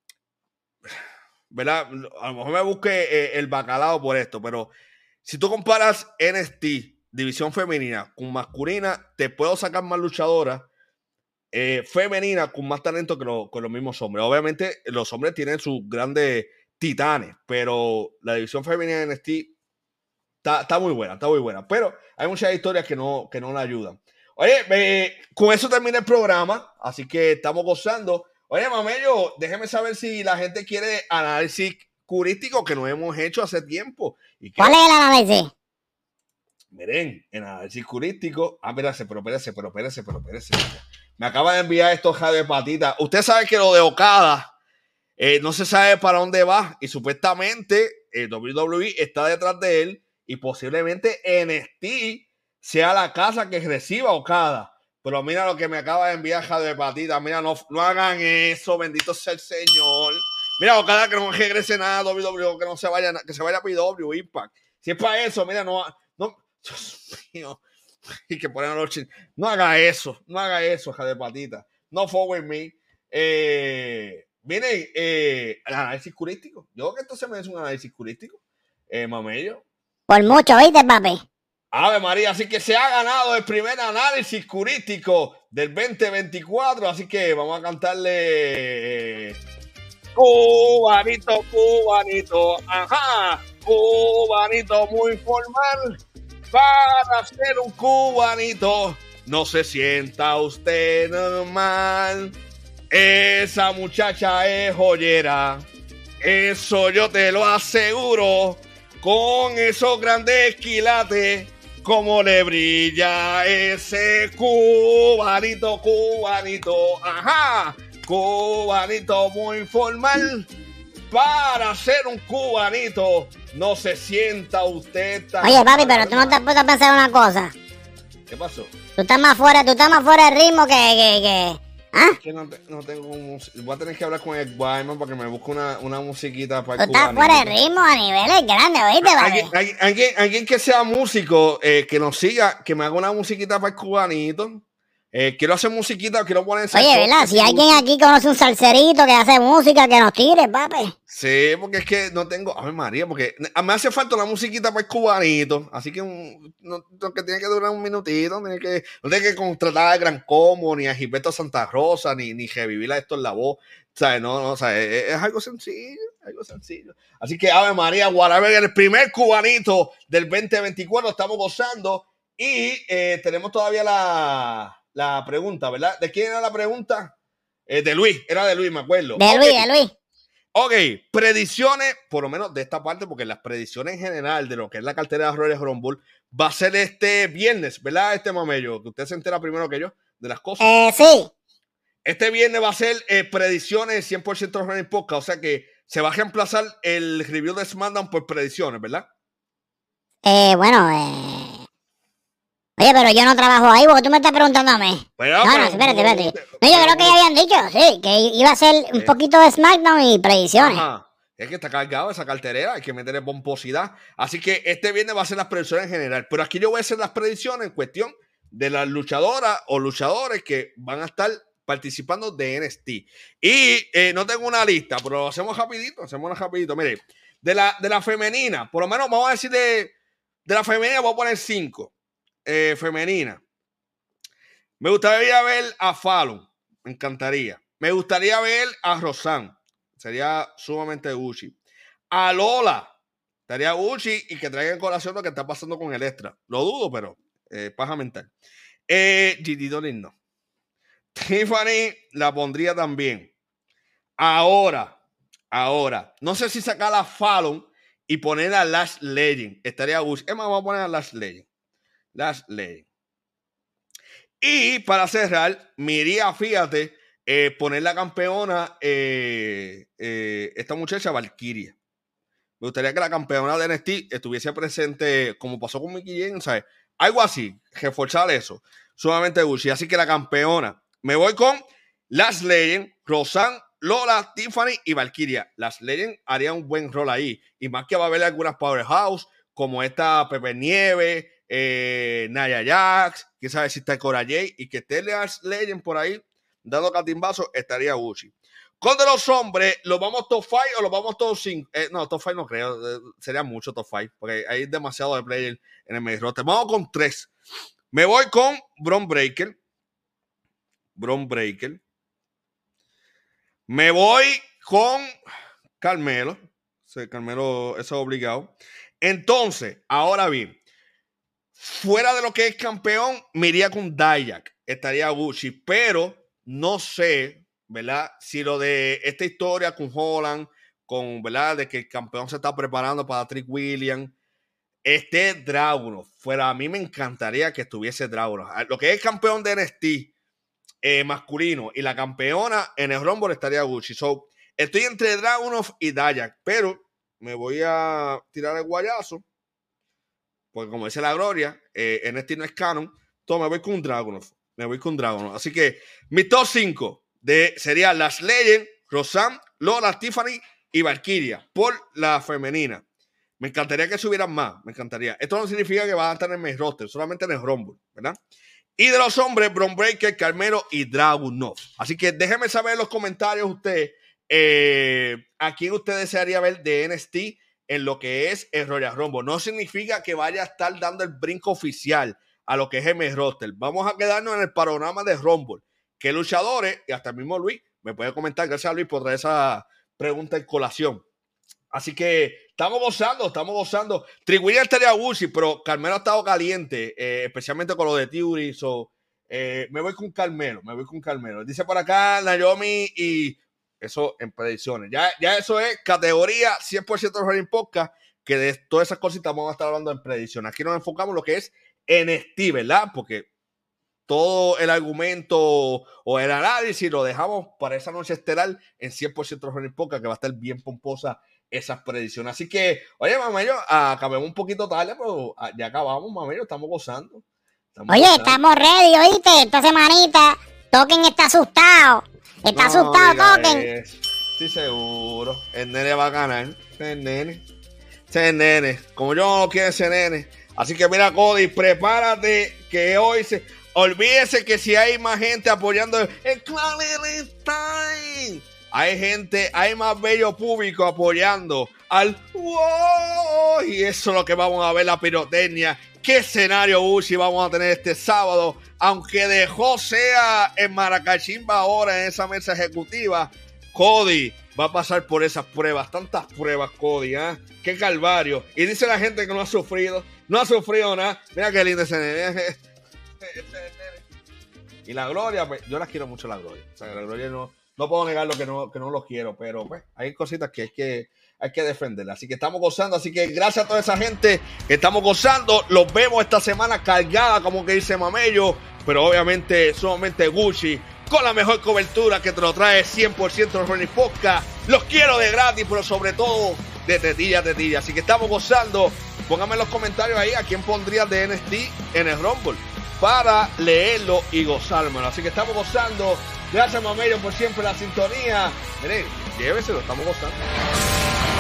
¿verdad? A lo mejor me busque eh, el bacalao por esto, pero si tú comparas N X T, división femenina, con masculina, te puedo sacar más luchadoras eh, femeninas con más talento que, lo, que los mismos hombres. Obviamente, los hombres tienen sus grandes titanes, pero la división femenina de N X T está, está muy buena, está muy buena. Pero hay muchas historias que no, que no la ayudan. Oye, eh, con eso termina el programa, así que estamos gozando. Oye, Mamello, déjeme saber si la gente quiere análisis curístico que nos hemos hecho hace tiempo. ¿Y ¿Cuál es el análisis? Miren, en análisis curístico. Ah, espérese, pero espérese, pero espérese, pero espérese. Me acaba de enviar esto de patita. Usted sabe que lo de Okada eh, no se sabe para dónde va y supuestamente eh, W W E está detrás de él y posiblemente N X T sea la casa que reciba Okada. Pero mira lo que me acaba de enviar Jade Patita. Mira, no, no hagan eso, bendito sea el Señor. Mira, Okada que no regrese nada a W W E, que no se vaya, que se vaya a P W Impact. Si es para eso, mira, no, no, Dios mío. Y que ponen a los chin. No haga eso, no haga eso, Jade Patita. No forward me. Eh, miren, eh, el análisis curístico. Yo creo que esto se me hace un análisis curístico. Eh, Mamello. Por mucho, ¿viste, papi? Ave María, así que se ha ganado el primer análisis curístico del veinte veinticuatro, así que vamos a cantarle cubanito, cubanito, ajá, cubanito muy formal, para ser un cubanito, no se sienta usted normal, esa muchacha es joyera, eso yo te lo aseguro, con esos grandes quilates, como le brilla ese cubanito, cubanito, ajá, cubanito muy formal, para ser un cubanito, no se sienta usted tan... Oye, papi, pero tú no te has puesto a pensar una cosa. ¿Qué pasó? Tú estás más fuera, tú estás más fuera del ritmo que... que, que... ¿Ah? Es que no, te, no tengo música. Voy a tener que hablar con el Guayman para que me busque una, una musiquita para el Tú estás fuera de ritmo a niveles grandes, ¿oíste, ¿Alguien, alguien, alguien, alguien que sea músico, eh, que nos siga, que me haga una musiquita para el cubanito. Eh, quiero hacer musiquita, quiero poner... Oye, ¿verdad? Si alguien aquí conoce un salserito que hace música, que nos tire, papi. Sí, porque es que no tengo... A ver, María, porque me hace falta una musiquita para el cubanito. Así que, un, no, que tiene que durar un minutito. Tiene que, no tiene que contratar a Gran Combo, ni a Gilberto Santa Rosa, ni, ni revivir a esto en la voz. ¿Sabes? No, no, o sea, es, es algo sencillo, algo sencillo. Así que, Ave María, Guarabe, el primer cubanito del veinte veinticuatro, estamos gozando. Y eh, tenemos todavía la... La pregunta, ¿verdad? ¿De quién era la pregunta? Eh, de Luis, era de Luis, me acuerdo. De okay. Luis, de Luis. Ok, predicciones, por lo menos de esta parte, porque las predicciones en general de lo que es la cartera de Royal Rumble va a ser este viernes, ¿verdad? Este Mamello, que usted se entera primero que yo de las cosas. Eh, sí. Este viernes va a ser eh, predicciones cien por ciento Running Podcast, o sea que se va a reemplazar el review de SmackDown por predicciones, ¿verdad? Eh, bueno, eh... Oye, pero yo no trabajo ahí, porque tú me estás preguntando a mí. Pero, no, pero, no, espérate, espérate. pero, No, yo creo que ya habían dicho, sí, que iba a ser un poquito de SmackDown y predicciones. Ajá. Es que está cargado esa carterera, hay que meterle pomposidad. Así que este viernes va a ser las predicciones en general. Pero aquí yo voy a hacer las predicciones en cuestión de las luchadoras o luchadores que van a estar participando de N X T. Y eh, no tengo una lista, pero lo hacemos rapidito, hacemos una rapidito. Mire, de la, de la femenina, por lo menos vamos a decir de, de la femenina, voy a poner cinco. Eh, femenina. Me gustaría ver a Fallon, me encantaría. Me gustaría ver a Roxanne. Sería sumamente Gucci. A Lola. Estaría Gucci y que traiga en colación lo que está pasando con el extra. Lo dudo, pero eh, paja mental. Eh, Gigi Dolin no. Tiffany la pondría también. Ahora, ahora. No sé si sacar a Fallon y poner a Lash Legend. Estaría Gucci. Es más, vamos a poner a Lash Legend. Lash Legend. Y para cerrar, me iría, fíjate, Eh, poner la campeona, eh, eh, esta muchacha Valkyria. Me gustaría que la campeona de N X T estuviese presente, como pasó con Mickie James, ¿sabes? Algo así, reforzar eso. Sumamente Gucci. Así que la campeona, me voy con Lash Legend, Roxanne, Lola, Tiffany y Valkyria. Lash Legend haría un buen rol ahí. Y más que va a haber algunas powerhouse, como esta Pepe Nieve, eh, Nia Jax, quién sabe si está Cora Jade, y que esté Lash Legend por ahí dando catimbazo, estaría Gucci. Con de los hombres, ¿los vamos top cinco o los vamos top cinco? Eh, no, top cinco no creo. Eh, sería mucho top cinco, porque hay demasiado de player en el main roster. Vamos con tres. Me voy con Bron Breakker. Bron Breakker. Me voy con Carmelo. Sí, Carmelo, eso es obligado. Entonces, ahora bien, fuera de lo que es campeón, me iría con Dijak. Estaría Gucci, pero no sé, ¿verdad? Si lo de esta historia con Holland, con, ¿verdad? De que el campeón se está preparando para Trick Williams, este Dragunov. Fuera, a mí me encantaría que estuviese Dragunov. Lo que es campeón de N X T eh, masculino y la campeona en el Rumble estaría Gucci. So, estoy entre Dragunov y Dijak, pero me voy a tirar el guayazo, porque como dice la Gloria, eh, N X T no es canon. Entonces me voy con Dragunov. Me voy con Dragunov. Así que mi top cinco de, sería Lash Legend, Roxanne, Lola, Tiffany y Valkyria por la femenina. Me encantaría que subieran más. Me encantaría. Esto no significa que van a estar en el main roster, solamente en el Rumble, ¿verdad? Y de los hombres, Bron Breakker, Carmelo y Dragunov. Así que déjenme saber en los comentarios ustedes eh, a quién usted desearía ver de N X T en lo que es el Royal Rumble. No significa que vaya a estar dando el brinco oficial a lo que es el main roster. Vamos a quedarnos en el panorama de Rumble. ¿Qué luchadores? Y hasta el mismo Luis me puede comentar. Gracias a Luis por traer esa pregunta en colación. Así que estamos gozando, estamos gozando. Trick Williams estaría Gucci, pero Carmelo ha estado caliente, eh, especialmente con lo de Theory. So, eh, me voy con Carmelo, me voy con Carmelo. Dice por acá Naomi y eso en predicciones. Ya, ya eso es categoría cien por ciento de Running Podcast, que de todas esas cositas vamos a estar hablando en predicciones. Aquí nos enfocamos en lo que es N X T, ¿verdad? Porque todo el argumento o el análisis lo dejamos para esa noche estelar en cien por ciento Running Podcast, que va a estar bien pomposa esas predicciones. Así que, oye, Mamello, acabemos un poquito tarde, pero ya acabamos, Mamello, estamos gozando. Estamos oye, gozando. Estamos ready, ¿oíste? Esta semanita, Token está asustado. Está no, asustado, Token. Estoy seguro. El nene va a ganar. El nene. Ese nene. Como yo no quiero ese nene. Así que mira, Cody, prepárate que hoy se... Olvídese que si hay más gente apoyando el Clarity Time, hay gente, hay más bello público apoyando al wow, y eso es lo que vamos a ver, la pirotecnia. ¿Qué escenario Gucci vamos a tener este sábado? Aunque dejó sea en Maracachimba ahora en esa mesa ejecutiva, Cody va a pasar por esas pruebas, tantas pruebas, Cody, ¿eh? Qué calvario. Y dice la gente que no ha sufrido, no ha sufrido nada. Mira qué lindo ese nene. Y la Gloria, pues, yo las quiero mucho, la Gloria. O sea, la Gloria no, no puedo negar lo que no, que no los quiero, pero pues hay cositas que hay que, hay que defenderla. Así que estamos gozando, así que gracias a toda esa gente que estamos gozando. Los vemos esta semana cargada, como que dice Mamello, pero obviamente sumamente Gucci, con la mejor cobertura que te lo trae cien por ciento de Running Podcast. Los quiero de gratis, pero sobre todo de tetilla a tetilla. Así que estamos gozando. Pónganme en los comentarios ahí a quién pondrías de N X T en el Rumble para leerlo y gozármelo. Así que estamos gozando. Gracias, Mamello, por siempre la sintonía. Miren, lléveselo, estamos gozando.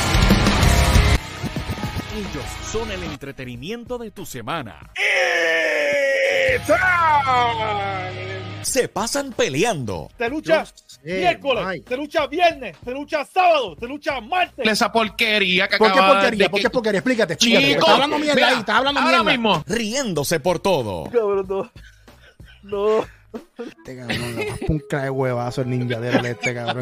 Ellos son el entretenimiento de tu semana. Se pasan peleando. Te lucha sé, miércoles, ay. te lucha viernes, te lucha sábado, te lucha martes. Esa porquería que ¿Por qué acaba porquería? de ¿Por que- qué porquería? Explícate, explícate. Chico, Estás hablando mierda mira, ahí, estás hablando ahora mierda. mismo. Riéndose por todo. Cabrón, no. No. Este cabrón, le das un cae huevazo el ninjadero de este cabrón.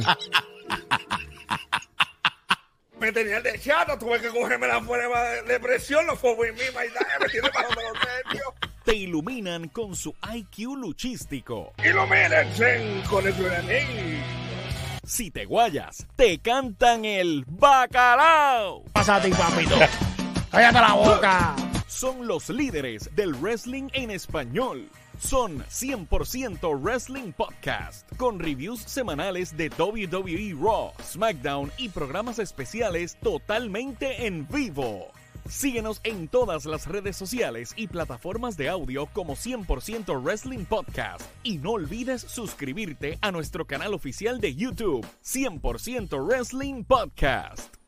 Me tenía el de chato, tuve que cogerme la prueba de, de presión, no fue muy misma y nada, me tiene bajo de los nervios. Te iluminan con su I Q luchístico. Ilumínense con el Granny. Si te guayas, te cantan el bacalao. Pásate, papito. Cállate la boca. Son los líderes del wrestling en español. Son cien por ciento Wrestling Podcast, con reviews semanales de W W E Raw, SmackDown y programas especiales totalmente en vivo. Síguenos en todas las redes sociales y plataformas de audio como cien por ciento Wrestling Podcast. Y no olvides suscribirte a nuestro canal oficial de YouTube, cien por ciento Wrestling Podcast.